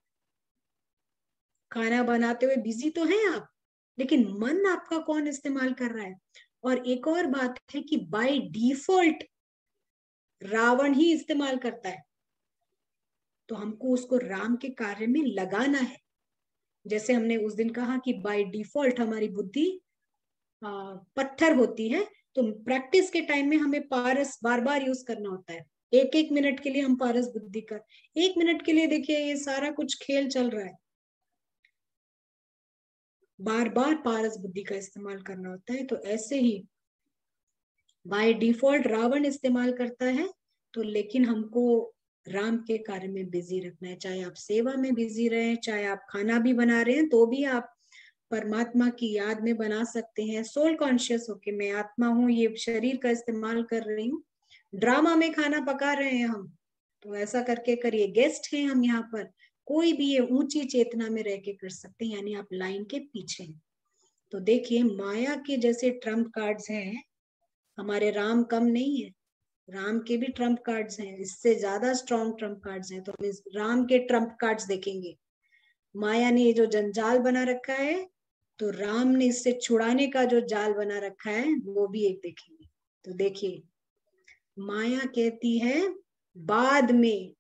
खाना बनाते हुए बिजी तो हैं आप, लेकिन मन आपका कौन इस्तेमाल कर रहा है। और एक और बात है कि बाय डिफॉल्ट रावण ही इस्तेमाल करता है, तो हमको उसको राम के कार्य में लगाना है। जैसे हमने उस दिन कहा कि बाय डिफॉल्ट हमारी बुद्धि आ, पत्थर होती है, तो प्रैक्टिस के टाइम में हमें पारस बार बार यूज करना होता है। एक एक मिनट के लिए हम पारस बुद्धि कर, एक मिनट के लिए देखिए ये सारा कुछ खेल चल रहा है, बार बार पारस बुद्धि का इस्तेमाल करना होता है। तो ऐसे ही बाय डिफॉल्ट रावण इस्तेमाल करता है, तो लेकिन हमको राम के कार्य में बिजी रखना है। चाहे आप सेवा में बिजी रहे, चाहे आप खाना भी बना रहे हैं तो भी आप परमात्मा की याद में बना सकते हैं, सोल कॉन्शियस होके मैं आत्मा हूँ, ये शरीर का इस्तेमाल कर रही हूँ। ड्रामा में खाना पका रहे हैं हम, तो ऐसा करके करिए। गेस्ट हैं हम यहाँ पर, कोई भी ये ऊंची चेतना में रह के कर सकते हैं, यानी आप लाइन के पीछे हैं। तो देखिए माया के जैसे ट्रम्प कार्ड्स हैं, हमारे राम कम नहीं है, राम के भी ट्रम्प कार्ड्स हैं, इससे ज्यादा स्ट्रॉन्ग ट्रम्प कार्ड्स हैं। तो हम इस राम के ट्रम्प कार्ड्स देखेंगे। माया ने ये जो जंजाल बना रखा है, तो राम ने इससे छुड़ाने का जो जाल बना रखा है वो भी एक देखेंगे। तो देखिए माया कहती है बाद में,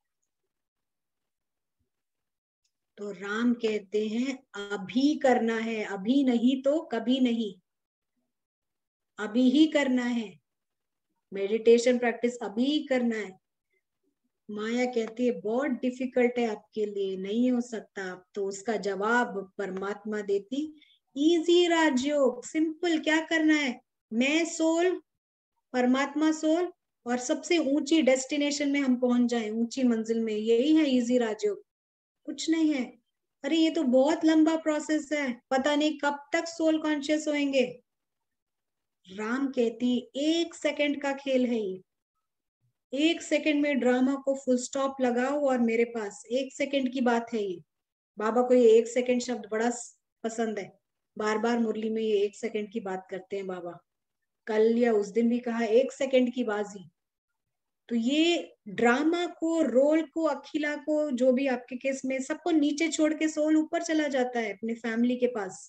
तो राम कहते हैं अभी करना है, अभी नहीं तो कभी नहीं, अभी ही करना है, मेडिटेशन प्रैक्टिस अभी ही करना है। माया कहती है बहुत डिफिकल्ट है आपके लिए, नहीं हो सकता। तो उसका जवाब परमात्मा देती, इजी राजयोग, सिंपल, क्या करना है, मैं सोल, परमात्मा सोल, और सबसे ऊंची डेस्टिनेशन में हम पहुंच जाएं, ऊंची मंजिल में, यही है इजी राजयोग, कुछ नहीं है। अरे ये तो बहुत लंबा प्रोसेस है, पता नहीं कब तक सोल कॉन्शियस होएंगे। राम कहती एक सेकंड का खेल है ये, एक सेकंड में ड्रामा को फुल स्टॉप लगाओ, और मेरे पास एक सेकंड की बात है ये। बाबा को ये एक सेकंड शब्द बड़ा पसंद है, बार बार मुरली में ये एक सेकंड की बात करते हैं बाबा। कल या उस दिन भी कहा एक सेकंड की बाजी। तो ये ड्रामा को, रोल को, अखिला को, जो भी आपके केस में, सबको नीचे छोड़ के सोल ऊपर चला जाता है अपने फैमिली के पास।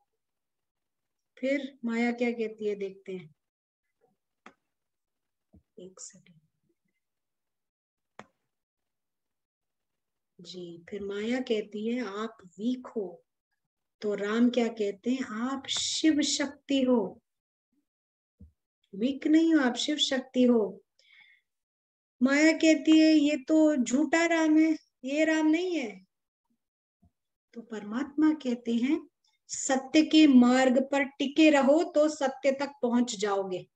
फिर माया क्या कहती है देखते हैं। एक सेकेंड जी। फिर माया कहती है आप वीक हो, तो राम क्या कहते हैं, आप शिव शक्ति हो। वीक नहीं हो, आप शिव शक्ति हो। माया कहती है ये तो झूठा राम है, ये राम नहीं है। तो परमात्मा कहते हैं सत्य के मार्ग पर टिके रहो तो सत्य तक पहुंच जाओगे।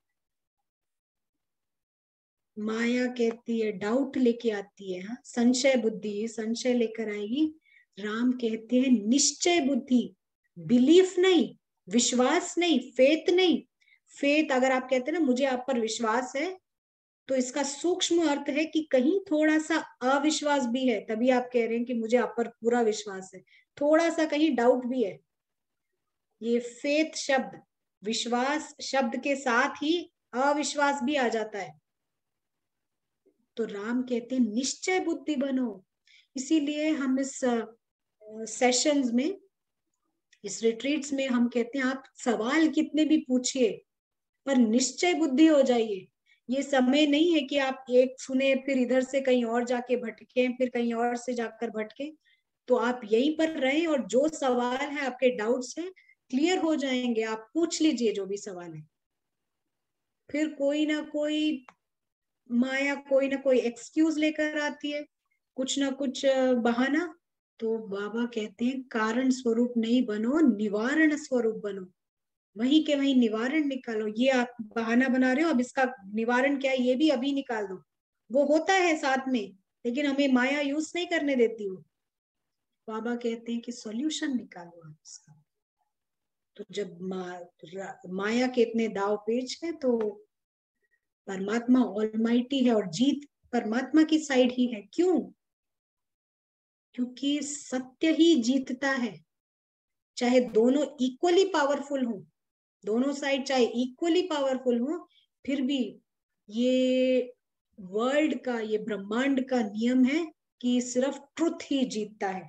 माया कहती है डाउट लेके आती है, हाँ संशय बुद्धि संशय लेकर आएगी। राम कहते हैं निश्चय बुद्धि, बिलीफ नहीं, विश्वास नहीं, फेथ नहीं। फेथ अगर आप कहते हैं ना मुझे आप पर विश्वास है, तो इसका सूक्ष्म अर्थ है कि कहीं थोड़ा सा अविश्वास भी है, तभी आप कह रहे हैं कि मुझे आप पर पूरा विश्वास है, थोड़ा सा कहीं डाउट भी है। ये फेथ शब्द, विश्वास शब्द के साथ ही अविश्वास भी आ जाता है। तो राम कहते हैं निश्चय बुद्धि बनो। इसीलिए हम इस सेशंस uh, में, इस रिट्रीट्स में हम कहते हैं आप सवाल कितने भी पूछिए पर निश्चय बुद्धि हो जाइए। ये समय नहीं है कि आप एक सुने फिर इधर से कहीं और जाके भटके, फिर कहीं और से जाकर भटके। तो आप यहीं पर रहें और जो सवाल है आपके डाउट्स हैं क्लियर हो जाएंगे। आप पूछ लीजिए जो भी सवाल है, फिर कोई ना कोई माया कोई ना कोई एक्सक्यूज लेकर आती है, कुछ ना कुछ बहाना। तो बाबा कहते हैं कारण स्वरूप नहीं बनो, निवारण स्वरूप बनो। वहीं के वहीं निवारण निकालो। ये आप बहाना बना रहे हो, अब इसका निवारण क्या है ये भी अभी निकाल दो। वो होता है साथ में, लेकिन हमें माया यूज नहीं करने देती हो। बाबा कहते हैं कि सॉल्यूशन निकालो आप इसका। तो जब मा, माया के इतने दाव पेच है तो परमात्मा ऑलमाइटी है और जीत परमात्मा की साइड ही है। क्यों? क्योंकि सत्य ही जीतता है। चाहे दोनों इक्वली पावरफुल हो, दोनों साइड चाहे इक्वली पावरफुल हो, फिर भी ये वर्ल्ड का, ये ब्रह्मांड का नियम है कि सिर्फ ट्रुथ ही जीतता है।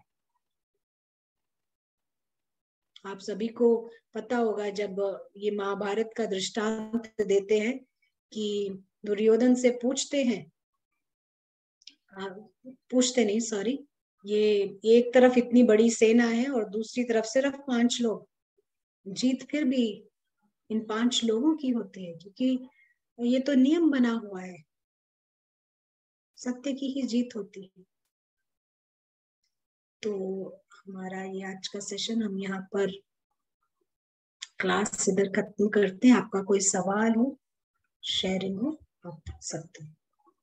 आप सभी को पता होगा जब ये महाभारत का दृष्टांत देते हैं कि दुर्योधन से पूछते हैं, आ, पूछते नहीं सॉरी, ये एक तरफ इतनी बड़ी सेना है और दूसरी तरफ सिर्फ पांच लोग, जीत फिर भी इन पांच लोगों की होती है क्योंकि ये तो नियम बना हुआ है, सत्य की ही जीत होती है। तो हमारा ये आज का सेशन हम यहाँ पर क्लास इधर खत्म करते हैं। आपका कोई सवाल हो, शेयरिंग हो, आप पूछ सकते हैं।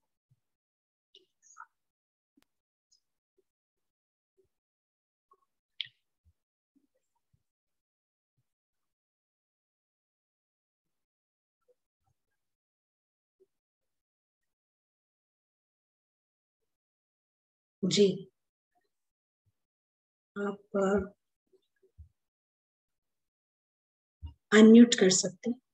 जी आप अनम्यूट कर सकते हैं।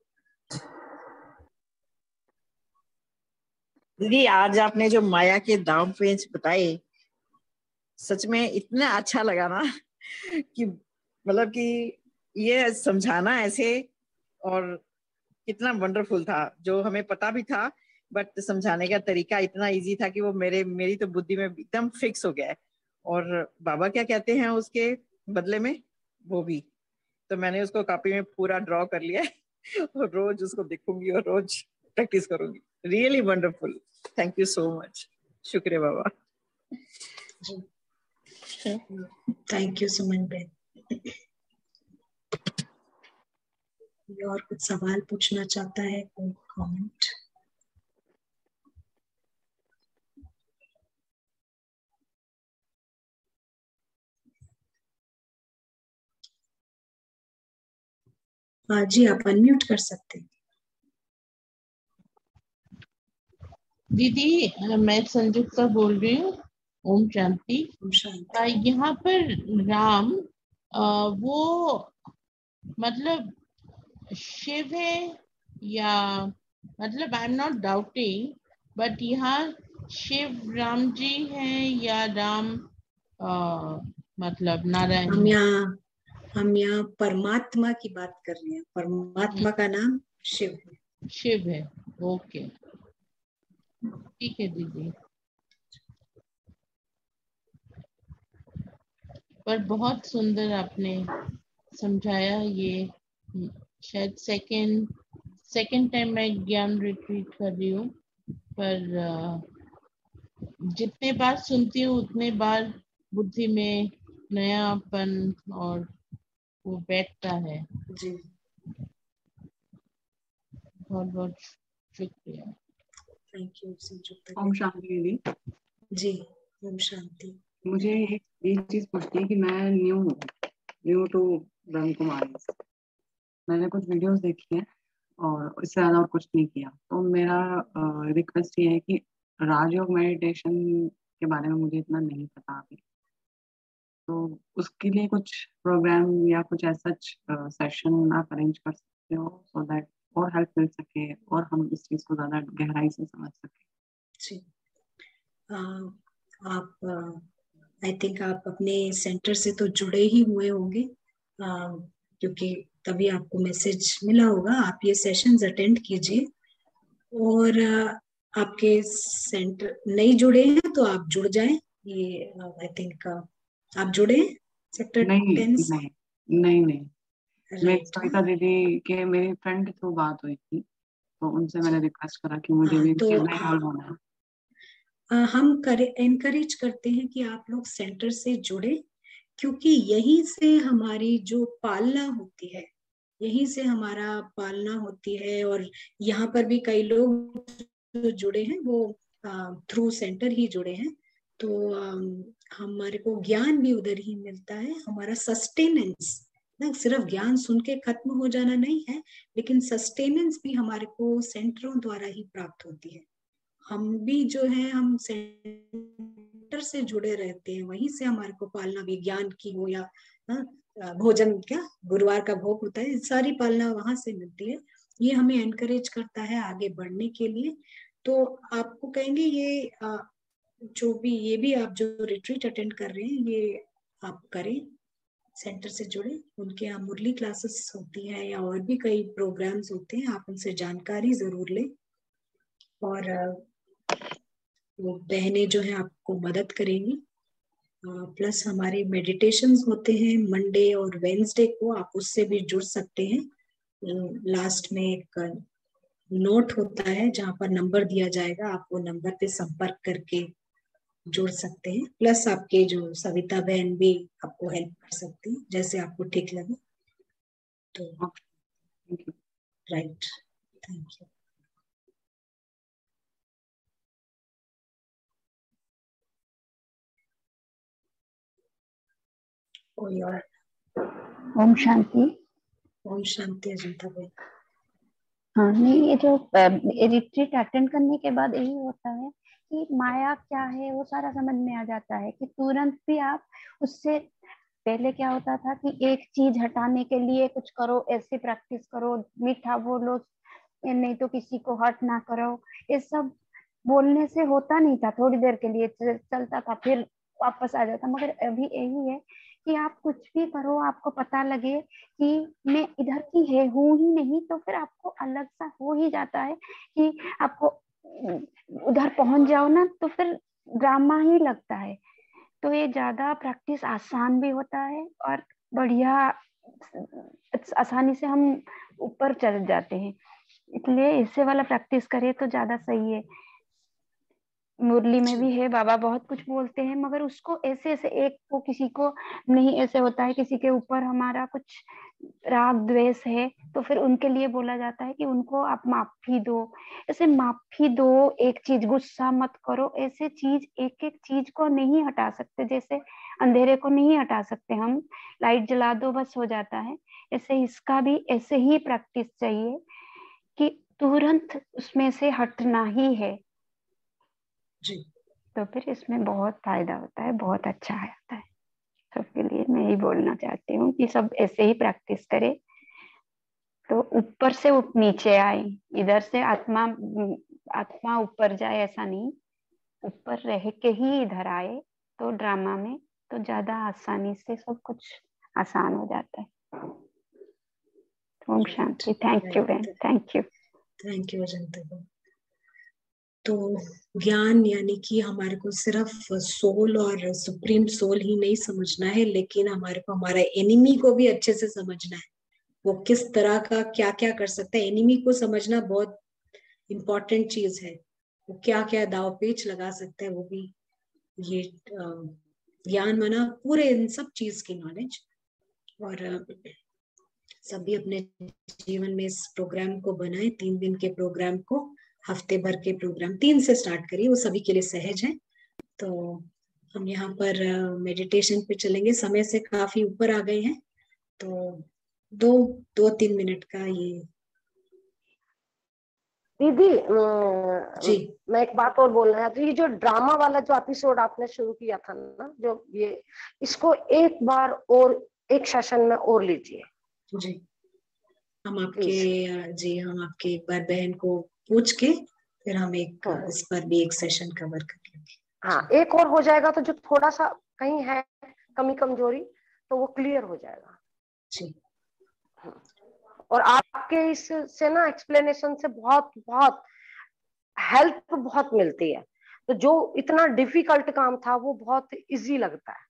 दीदी आज आपने जो माया के दांव पेच बताए, सच में इतना अच्छा लगा ना कि मतलब कि ये समझाना ऐसे, और कितना वंडरफुल था। जो हमें पता भी था बट समझाने का तरीका इतना इजी था कि वो मेरे मेरी तो बुद्धि में एकदम फिक्स हो गया है। और बाबा क्या कहते हैं उसके बदले में, वो भी तो मैंने उसको कॉपी में पूरा ड्रॉ कर लिया है और रोज उसको देखूंगी और रोज प्रैक्टिस करूंगी। Really wonderful, thank you so much. शुक्रिया बाबा। थैंक यू सुमन बेन। और कुछ सवाल पूछना चाहता है कोई कमेंट? हाँ जी आप अनम्यूट कर सकते हैं। दीदी मैं संयुक्ता बोल रही हूँ। ओम शांति। ओम शांति। यहाँ पर राम आ, वो मतलब शिव है या मतलब I am not doubting, but यहाँ शिव राम जी हैं या राम आ, मतलब नारायण? हम यहाँ हम यहाँ परमात्मा की बात कर रहे हैं। परमात्मा का नाम शिव है। शिव है। ओके, ठीक है दीदी। पर बहुत सुंदर आपने समझाया। ये शायद सेकंड सेकंड टाइम मैं ज्ञान रिट्रीट कर रही हूँ, पर अ, जितने बार सुनती हूँ उतने बार बुद्धि में नयापन और वो बैठता है। जी, बहुत बहुत शुक्रिया। थैंक यू संजुक्ता ओम दीदी। शांति दीदी, जी, ओम शांति। मुझे एक एक चीज पूछनी है कि मैं न्यू हूँ, न्यू टू ब्रह्म कुमारी। मैंने कुछ वीडियोस देखी हैं और इससे ज्यादा और कुछ नहीं किया। तो मेरा रिक्वेस्ट ये है कि राजयोग मेडिटेशन के बारे में मुझे इतना नहीं पता अभी, तो उसके लिए कुछ प्रोग्राम या कुछ ऐसा सेशन आप अरेंज कर सकते हो, सो दैट और हेल्प मिल सके और हम इस चीज को ज्यादा गहराई से समझ सके। जी, आ, आप आई थिंक आप अपने सेंटर से तो जुड़े ही हुए होंगे, आ, क्योंकि तभी आपको मैसेज मिला होगा। आप ये सेशंस अटेंड कीजिए, और आ, आपके सेंटर नहीं जुड़े हैं तो आप जुड़ जाएं। ये आई थिंक आप जुड़े सेक्टर नहीं टेन से, नहीं नहीं नहीं मेरी राइट? सविता दीदी के मेरी फ्रेंड के थ्रू बात हुई थी, तो उनसे मैंने रिक्वेस्ट करा कि मुझे हाँ, भी तो इनवॉल्व हाँ, होना है। आ, हम करे एनकरेज करते हैं कि आप लोग सेंटर से जुड़े, क्योंकि यहीं से हमारी जो पालना होती है, यहीं से हमारा पालना होती है। और यहाँ पर भी कई लोग जो जुड़े हैं वो थ्रू सेंटर ही जुड़े हैं, तो अम, हमारे को ज्ञान भी उधर ही मिलता है। हमारा सस्टेनेंस ना, सिर्फ ज्ञान सुन के खत्म हो जाना नहीं है, लेकिन सस्टेनेंस भी हमारे को सेंटरों द्वारा ही प्राप्त होती है। हम भी जो है, हम सेंटर से जुड़े रहते हैं, वहीं से हमारे को पालना भी, ज्ञान की हो या हाँ, भोजन, क्या गुरुवार का भोग होता है, सारी पालना वहां से मिलती है। ये हमें एनकरेज करता है आगे बढ़ने के लिए। तो आपको कहेंगे ये आ, जो भी ये भी आप जो रिट्रीट अटेंड कर रहे हैं, ये आप करें, सेंटर से जुड़े। उनके यहाँ मुरली क्लासेस होती है या और भी कई प्रोग्राम्स होते हैं, आप उनसे जानकारी जरूर लें। और वो बहनें जो है आपको मदद करेंगी। प्लस हमारे मेडिटेशंस होते हैं मंडे और वेंसडे को, आप उससे भी जुड़ सकते हैं। लास्ट में एक नोट होता है जहाँ पर नंबर दिया जाएगा, आप वो नंबर पे संपर्क करके जुड़ सकते हैं। प्लस आपके जो सविता बहन भी आपको हेल्प कर सकती है, जैसे आपको ठीक लगे। तो thank you. Right, thank you. कोई और? ओम शांति। ओम शांति अजंता भाई। हाँ, नहीं, ये जो रिट्रीट अटेंड करने के बाद यही होता है कि माया क्या है वो सारा समझ में आ जाता है, कि तुरंत भी आप उससे, पहले क्या होता था कि एक चीज हटाने के लिए कुछ करो, ऐसी प्रैक्टिस करो, मीठा बोलो, नहीं तो किसी को हर्ट ना करो, ये सब बोलने से होता नहीं था। थोड़ी देर के लिए चलता था, फिर वापस आ जाता। मगर अभी यही है कि आप कुछ भी करो, आपको पता लगे कि मैं इधर की है हूँ ही नहीं, तो फिर आपको अलग सा हो ही जाता है कि आपको उधर पहुंच जाओ ना, तो फिर ड्रामा ही लगता है। तो ये ज्यादा प्रैक्टिस आसान भी होता है और बढ़िया, आसानी से हम ऊपर चल जाते हैं। इसलिए इससे वाला प्रैक्टिस करे तो ज्यादा सही है। मुरली में भी है, बाबा बहुत कुछ बोलते हैं, मगर उसको ऐसे ऐसे एक को किसी को नहीं, ऐसे होता है किसी के ऊपर हमारा कुछ राग द्वेष है तो फिर उनके लिए बोला जाता है कि उनको आप माफी दो। ऐसे माफी दो, एक चीज गुस्सा मत करो, ऐसे चीज एक एक चीज को नहीं हटा सकते। जैसे अंधेरे को नहीं हटा सकते हम, लाइट जला दो बस हो जाता है, ऐसे इसका भी ऐसे ही प्रैक्टिस चाहिए कि तुरंत उसमें से हटना ही है। जी, तो फिर इसमें बहुत फायदा होता है, बहुत अच्छा होता है सबके लिए। मैं यही बोलना चाहती हूँ कि सब ऐसे ही प्रैक्टिस करे, तो ऊपर से उठ नीचे आए, इधर से आत्मा आत्मा ऊपर जाए ऐसा नहीं, ऊपर रह के ही इधर आए, तो ड्रामा में तो ज्यादा आसानी से सब कुछ आसान हो जाता है। ओम शांति। थैंक यू बहन, thank you. Thank you Ajanta. तो ज्ञान यानी कि हमारे को सिर्फ सोल और सुप्रीम सोल ही नहीं समझना है, लेकिन हमारे को हमारा एनिमी को भी अच्छे से समझना है। वो किस तरह का क्या क्या कर सकता है, एनिमी को समझना बहुत इम्पोर्टेंट चीज है। वो क्या क्या दाव पेच लगा सकता है, वो भी ये ज्ञान माना पूरे इन सब चीज की नॉलेज। और सभी अपने जीवन में इस प्रोग्राम को बनाए, तीन दिन के प्रोग्राम को, हफ्ते भर के प्रोग्राम तीन से स्टार्ट करिए, वो सभी के लिए सहज है। तो हम यहाँ पर मेडिटेशन पे चलेंगे, समय से काफी ऊपर आ गए हैं, तो दो दो तीन मिनट का ये। दीदी जी मैं एक बात और बोलना है, तो ये जो ड्रामा वाला जो एपिसोड आपने शुरू किया था ना, जो ये, इसको एक बार और एक सेशन में और लीजिए जी। हम आपके जी हम आपके एक बार बहन को पूछ के फिर हम एक इस पर भी एक सेशन कवर कर लेंगे। हाँ, एक और हो जाएगा तो जो थोड़ा सा कहीं है कमी कमजोरी तो वो क्लियर हो जाएगा जी। और आपके इस से ना एक्सप्लेनेशन से बहुत बहुत हेल्प बहुत मिलती है, तो जो इतना डिफिकल्ट काम था वो बहुत इजी लगता है।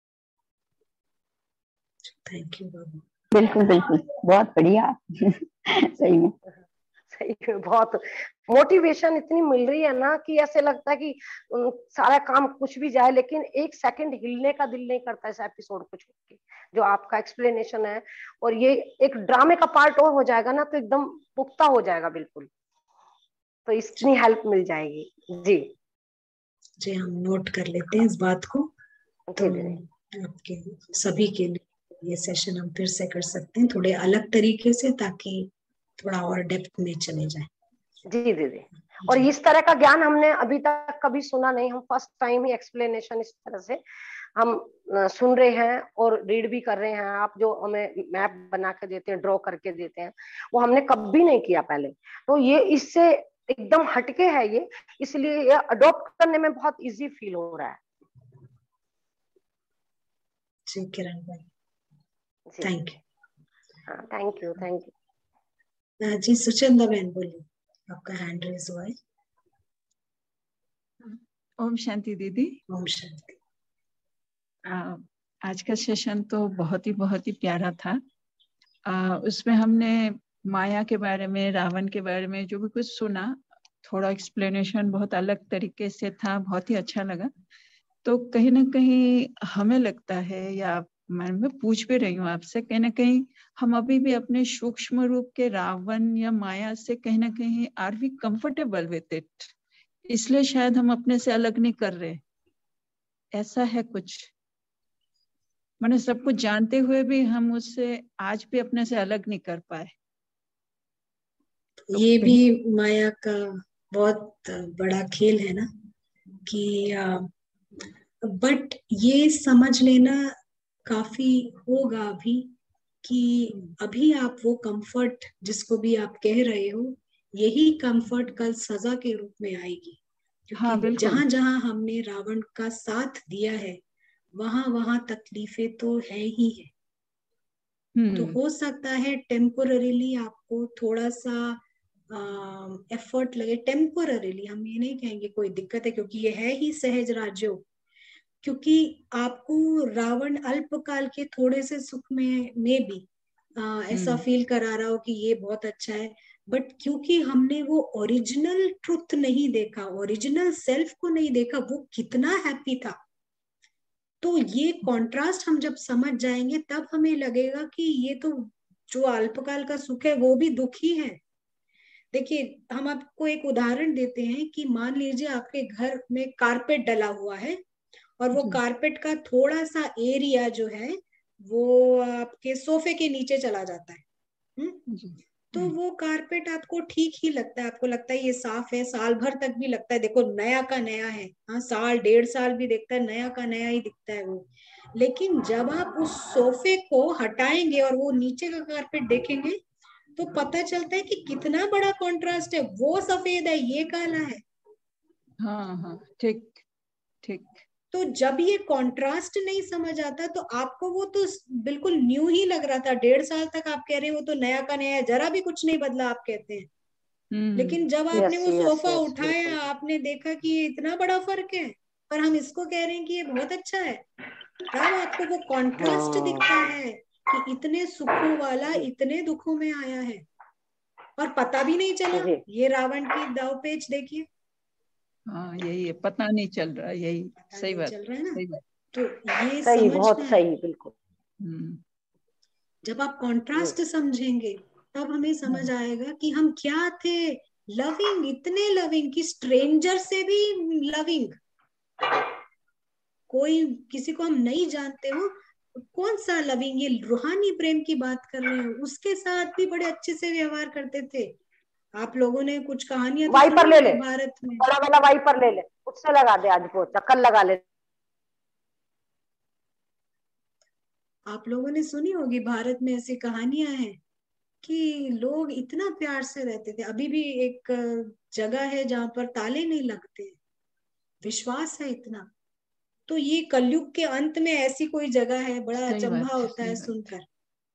थैंक यू बाबू। बिल्कुल बिल्कुल, बहुत बढ़िया। सही में सही में बहुत मोटिवेशन इतनी मिल रही है ना कि ऐसे लगता है कि सारा काम कुछ भी जाए लेकिन एक सेकंड हिलने का दिल नहीं करता इस एपिसोड को छोड़ के। जो आपका एक्सप्लेनेशन है और ये एक ड्रामे का पार्ट और हो जाएगा ना तो एकदम पुख्ता हो जाएगा बिल्कुल, तो इतनी हेल्प मिल जाएगी। जी जी, हम नोट कर लेते हैं इस बात को। तो आपके सभी के लिए ये सेशन हम फिर से कर सकते हैं थोड़े अलग तरीके से, ताकि थोड़ा और डेप्थ में चले जाए। जी दीदी, और इस तरह का ज्ञान हमने अभी तक कभी सुना नहीं, हम फर्स्ट टाइम ही एक्सप्लेनेशन इस तरह से हम सुन रहे हैं और रीड भी कर रहे हैं। आप जो हमें मैप बना के देते हैं, ड्रॉ करके देते हैं, वो हमने कभी नहीं किया पहले, तो ये इससे एकदम हटके है ये, इसलिए ये अडॉप्ट करने में बहुत इजी फील हो रहा है। जी किरण भाई, थैंक यू। हाँ थैंक यू थैंक यू। जी सुचंदा बहन बोलिए, आपका हैंड रेज हुआ है। ओम शांति दीदी। ओम शांति। आज का सेशन तो बहुत ही बहुत ही प्यारा था। आ, उसमें हमने माया के बारे में, रावण के बारे में जो भी कुछ सुना, थोड़ा एक्सप्लेनेशन बहुत अलग तरीके से था, बहुत ही अच्छा लगा। तो कहीं ना कहीं हमें लगता है, या मैं मैं पूछ भी रही हूँ आपसे, कहीं ना कहीं हम अभी भी अपने सूक्ष्म रूप के रावण या माया से कहीं ना कहीं are we comfortable with it, इसलिए शायद हम अपने से अलग नहीं कर रहे। ऐसा है कुछ, मैंने सब कुछ जानते हुए भी हम उससे आज भी अपने से अलग नहीं कर पाए। तो ये भी माया का बहुत बड़ा खेल है ना, कि बट ये समझ लेना काफी होगा अभी, कि अभी आप वो कंफर्ट जिसको भी आप कह रहे हो, यही कंफर्ट कल सजा के रूप में आएगी। क्योंकि हाँ, जहां जहां हमने रावण का साथ दिया है वहां वहां तकलीफें तो है ही है। तो हो सकता है टेम्पोररीली आपको थोड़ा सा एफर्ट लगे, टेम्पोररीली, हम ये नहीं कहेंगे कोई दिक्कत है, क्योंकि ये है ही सहज राज्य। क्योंकि आपको रावण अल्पकाल के थोड़े से सुख में में भी आ, ऐसा फील करा रहा हो कि ये बहुत अच्छा है, बट क्योंकि हमने वो ओरिजिनल ट्रुथ नहीं देखा, ओरिजिनल सेल्फ को नहीं देखा, वो कितना हैप्पी था। तो ये कॉन्ट्रास्ट हम जब समझ जाएंगे तब हमें लगेगा कि ये तो जो अल्पकाल का सुख है वो भी दुख ही है। देखिए, हम आपको एक उदाहरण देते हैं कि मान लीजिए आपके घर में कारपेट डला हुआ है और वो कारपेट का थोड़ा सा एरिया जो है वो आपके सोफे के नीचे चला जाता है। हुँ? तो वो कारपेट आपको ठीक ही लगता है, आपको लगता है ये साफ है, साल भर तक भी लगता है, देखो नया का नया है, हाँ साल डेढ़ साल भी दिखता है, नया का नया ही दिखता है वो। लेकिन जब आप उस सोफे को हटाएंगे और वो नीचे का कारपेट देखेंगे तो पता चलता है कि कितना बड़ा कॉन्ट्रास्ट है, वो सफेद है, ये काला है। हाँ हाँ ठीक ठीक। तो जब ये कॉन्ट्रास्ट नहीं समझ आता तो आपको वो तो बिल्कुल न्यू ही लग रहा था, डेढ़ साल तक आप कह रहे हो वो तो नया का नया है, जरा भी कुछ नहीं बदला आप कहते हैं। लेकिन जब Yes, आपने वो yes, सोफा yes, उठाया, बिल्कुल। आपने देखा कि ये इतना बड़ा फर्क है, पर हम इसको कह रहे हैं कि ये बहुत अच्छा है। तब आपको वो कॉन्ट्रास्ट दिखता हाँ है कि इतने सुखों वाला जी इतने दुखों में आया है और पता भी नहीं चला। जी ये रावण की दाव पेच देखिए, हाँ यही है, पता नहीं चल रहा, यही पता सही नहीं बात, चल रहा है ना। सही बात। तो ये सही, समझना बहुत है। सही, बिल्कुल। हम्म जब आप जी कॉन्ट्रास्ट समझेंगे तब हमें समझ आएगा कि हम क्या थे। लविंग, इतने लविंग कि स्ट्रेंजर से भी लविंग। कोई किसी को हम नहीं जानते हो, कौन सा लविंग, ये रूहानी प्रेम की बात कर रहे हैं, उसके साथ भी बड़े अच्छे से व्यवहार करते थे। आप लोगों ने कुछ कहानियां तो वाइपर सुनी ले ले, होंगी भारत में। बड़ा वाला वाइपर ले ले, उससे लगा दे, आज पोछा कल लगा ले। आप लोगों ने सुनी होगी भारत में ऐसी कहानियां हैं कि लोग इतना प्यार से रहते थे। अभी भी एक जगह है जहां पर ताले नहीं लगते, विश्वास है इतना। तो ये कलयुग के अंत में ऐसी कोई जगह है, बड़ा सही अचंभा बात है, होता सही है बात है। सुनकर।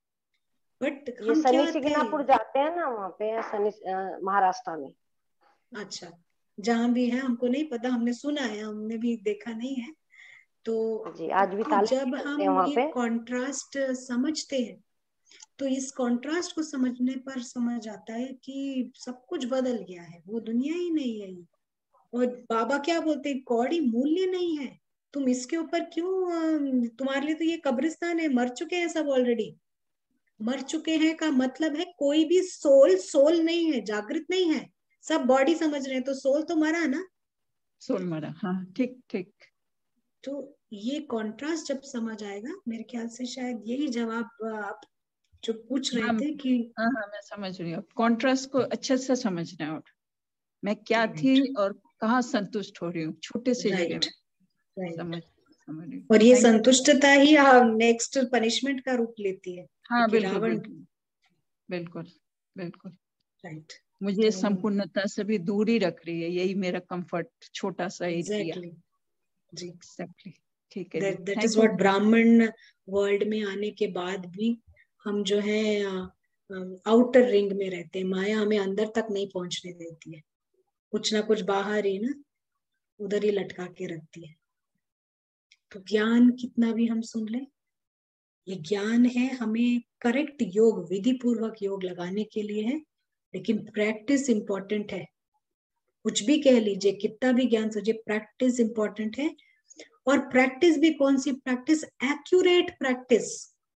बट ये हम शनि क्या थे। सिंगनापुर जाते हैं ना, वहाँ पे शनि अ, महाराष्ट्र में। अच्छा, जहां भी है हमको नहीं पता, हमने सुना है, हमने भी देखा नहीं है। तो जी, आज भी तो ताले जब नहीं लगते हैं हम वहाँ ये पे। कंट्रास्ट समझते हैं, तो इस कंट्रास्ट को समझने पर समझ आता है कि सब कुछ बदल गया है, वो दुनिया ही नहीं है ये। और बाबा क्या बोलते हैं, कौड़ी मूल्य नहीं है, तुम इसके ऊपर क्यों, अम, तुम्हारे लिए तो ये कब्रिस्तान है, मर चुके हैं सब ऑलरेडी। मर चुके हैं का मतलब है कोई भी सोल सोल नहीं है, जागृत नहीं है, सब बॉडी समझ रहे हैं, तो सोल तो मरा ना। सोल मरा, हाँ ठीक ठीक। तो ये कॉन्ट्रास्ट जब समझ आएगा, मेरे ख्याल से शायद यही जवाब आप जो पूछ रहे हाँ थे कि हाँ हाँ मैं समझ रही हूँ, कॉन्ट्रास्ट को अच्छे से समझना है, और मैं क्या थी राइट और कहाँ संतुष्ट हो रही हूँ, छोटे से जगह राइट में राइट। समझ समझ रही हूँ। और ये Thank you. संतुष्टता ही नेक्स्ट पनिशमेंट का रूप लेती है, हाँ क्योंकि बिल्कुल रावण। बिल्कुल बिल्कुल बिल्कुल। राइट। मुझे तो संपूर्णता से भी दूरी रख रही है, यही मेरा कंफर्ट, छोटा सा एरिया। एग्जैक्टली जी, एग्जैक्टली, ठीक है जी, that that is thank you. What Brahmin world में आने के बाद भी हम जो है आउटर रिंग में रहते हैं, माया हमें अंदर तक नहीं पहुंचने देती है, कुछ ना कुछ बाहर ही ना, उधर ही लटका के रखती है। तो ज्ञान कितना भी हम सुन लें, ये ज्ञान है हमें करेक्ट योग, विधि पूर्वक योग लगाने के लिए है, लेकिन प्रैक्टिस इंपॉर्टेंट है। कुछ भी कह लीजिए, कितना भी ज्ञान सोचिए, प्रैक्टिस इंपॉर्टेंट है। और प्रैक्टिस भी कौन सी प्रैक्टिस, एक्यूरेट प्रैक्टिस।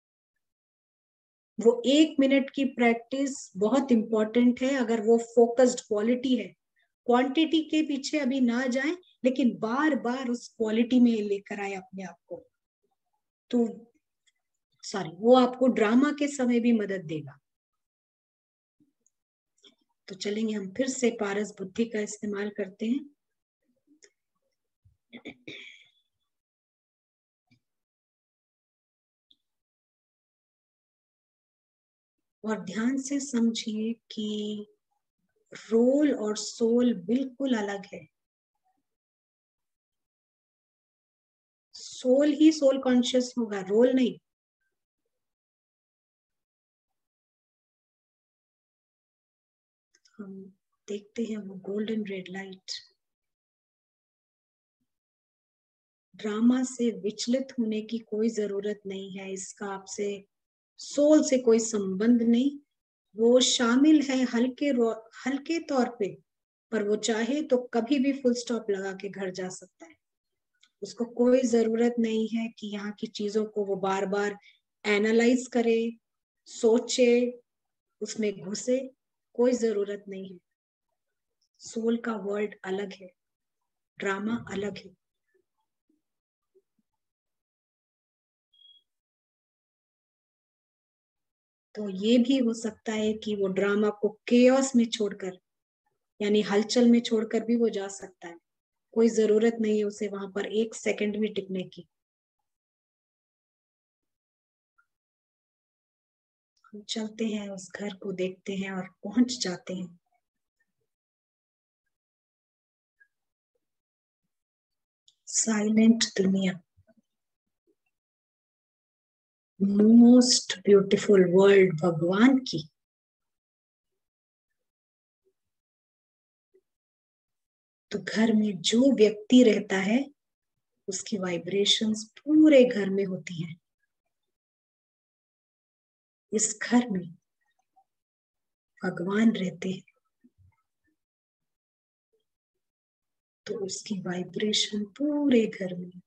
वो एक मिनट की प्रैक्टिस बहुत इंपॉर्टेंट है, अगर वो फोकस्ड क्वालिटी है। क्वांटिटी के पीछे अभी ना जाए, लेकिन बार बार उस क्वालिटी में लेकर आए अपने आप को, तो सॉरी वो आपको ड्रामा के समय भी मदद देगा। तो चलेंगे हम फिर से पारस बुद्धि का इस्तेमाल करते हैं। और ध्यान से समझिए कि रोल और सोल बिल्कुल अलग है। सोल ही सोल कॉन्शियस होगा, रोल नहीं। हम देखते हैं वो गोल्डन रेड लाइट। ड्रामा से विचलित होने की कोई जरूरत नहीं है, इसका आपसे सोल से कोई संबंध नहीं। वो शामिल है हल्के हल्के तौर पे, पर वो चाहे तो कभी भी फुल स्टॉप लगा के घर जा सकता है। उसको कोई जरूरत नहीं है कि यहाँ की चीजों को वो बार बार एनालाइज करे, सोचे, उसमें घुसे, कोई जरूरत नहीं है। सोल का वर्ल्ड अलग है, ड्रामा अलग है। तो ये भी हो सकता है कि वो ड्रामा को केओस में छोड़कर, यानी हलचल में छोड़कर भी वो जा सकता है। कोई जरूरत नहीं है उसे वहां पर एक सेकंड भी टिकने की। हम चलते हैं, उस घर को देखते हैं और पहुंच जाते हैं। साइलेंट दुनिया, मोस्ट ब्यूटीफुल वर्ल्ड भगवान की। तो घर में जो व्यक्ति रहता है उसकी वाइब्रेशंस पूरे घर में होती हैं। इस घर में भगवान रहते हैं तो उसकी वाइब्रेशन पूरे घर में।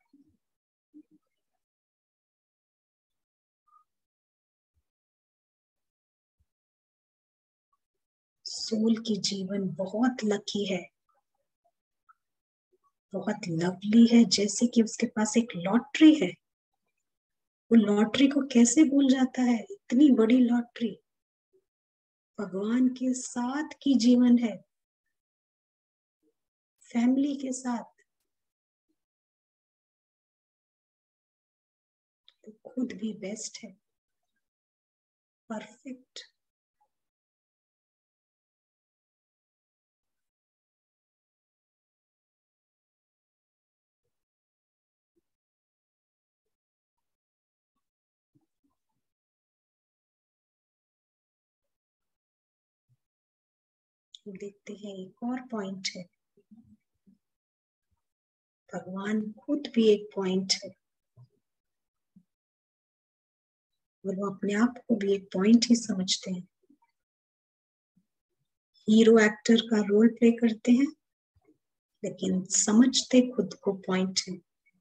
सोल की जीवन बहुत लकी है, बहुत लवली है, जैसे कि उसके पास एक लॉटरी है। वो लॉटरी को कैसे भूल जाता है? इतनी बड़ी लॉटरी भगवान के साथ की जीवन है, फैमिली के साथ। तो खुद भी बेस्ट है, परफेक्ट। देखते हैं एक और पॉइंट है। भगवान खुद भी एक पॉइंट है और वो अपने आप को भी एक पॉइंट ही समझते हैं। हीरो एक्टर का रोल प्ले करते हैं लेकिन समझते खुद को पॉइंट है।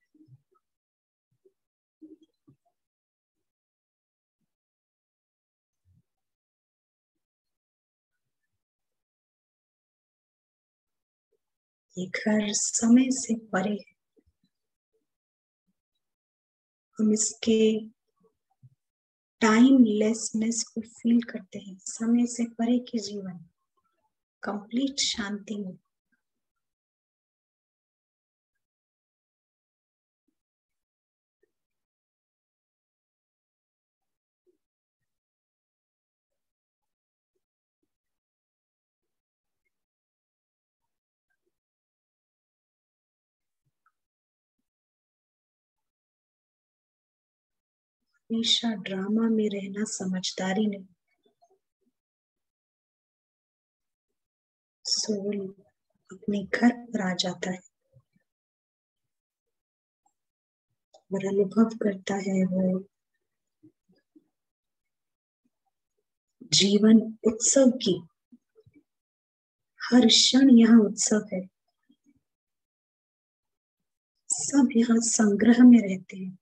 ये घर समय से परे है। हम इसके टाइमलेसनेस को फील करते हैं। समय से परे के जीवन, कंप्लीट शांति में। हमेशा ड्रामा में रहना समझदारी नहीं। सोल अपने घर पर आ जाता है और अनुभव करता है वो जीवन उत्सव की। हर क्षण यहाँ उत्सव है। सब यहाँ संग्रह में रहते हैं।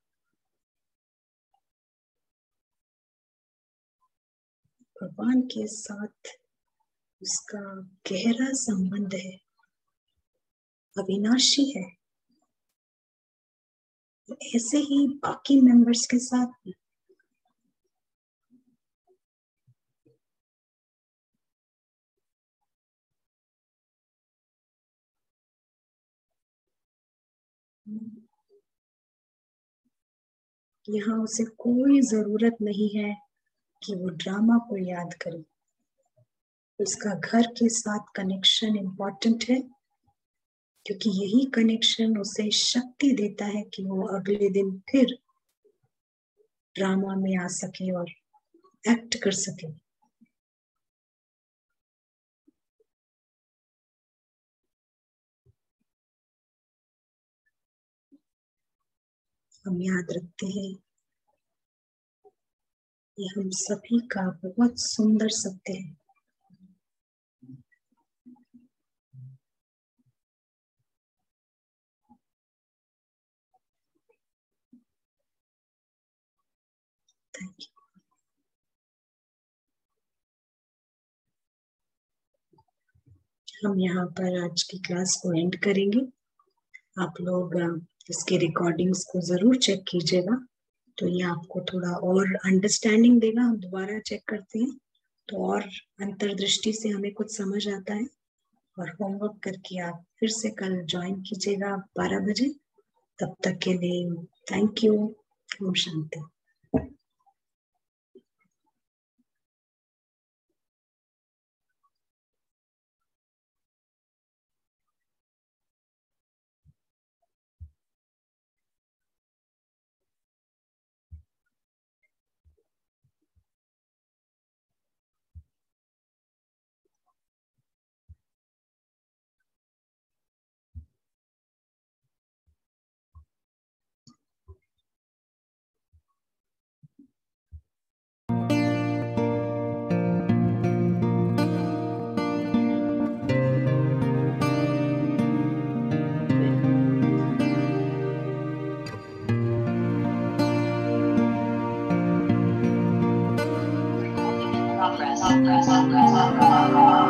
भगवान के साथ उसका गहरा संबंध है, अविनाशी है। ऐसे ही बाकी मेंबर्स के साथ भी। यहाँ उसे कोई जरूरत नहीं है कि वो ड्रामा को याद करे। उसका घर के साथ कनेक्शन इम्पोर्टेंट है क्योंकि यही कनेक्शन उसे शक्ति देता है कि वो अगले दिन फिर ड्रामा में आ सके और एक्ट कर सके। हम याद रखते हैं ये हम सभी का बहुत सुंदर सत्य है। Thank you. हम यहाँ पर आज की क्लास को एंड करेंगे। आप लोग इसके रिकॉर्डिंग्स को जरूर चेक कीजिएगा, तो ये आपको थोड़ा और अंडरस्टैंडिंग देगा। हम दोबारा चेक करते हैं तो और अंतर्दृष्टि से हमें कुछ समझ आता है। और होमवर्क करके आप फिर से कल ज्वाइन कीजिएगा बारह बजे। तब तक के लिए थैंक यू। ओम शांति। Thank you.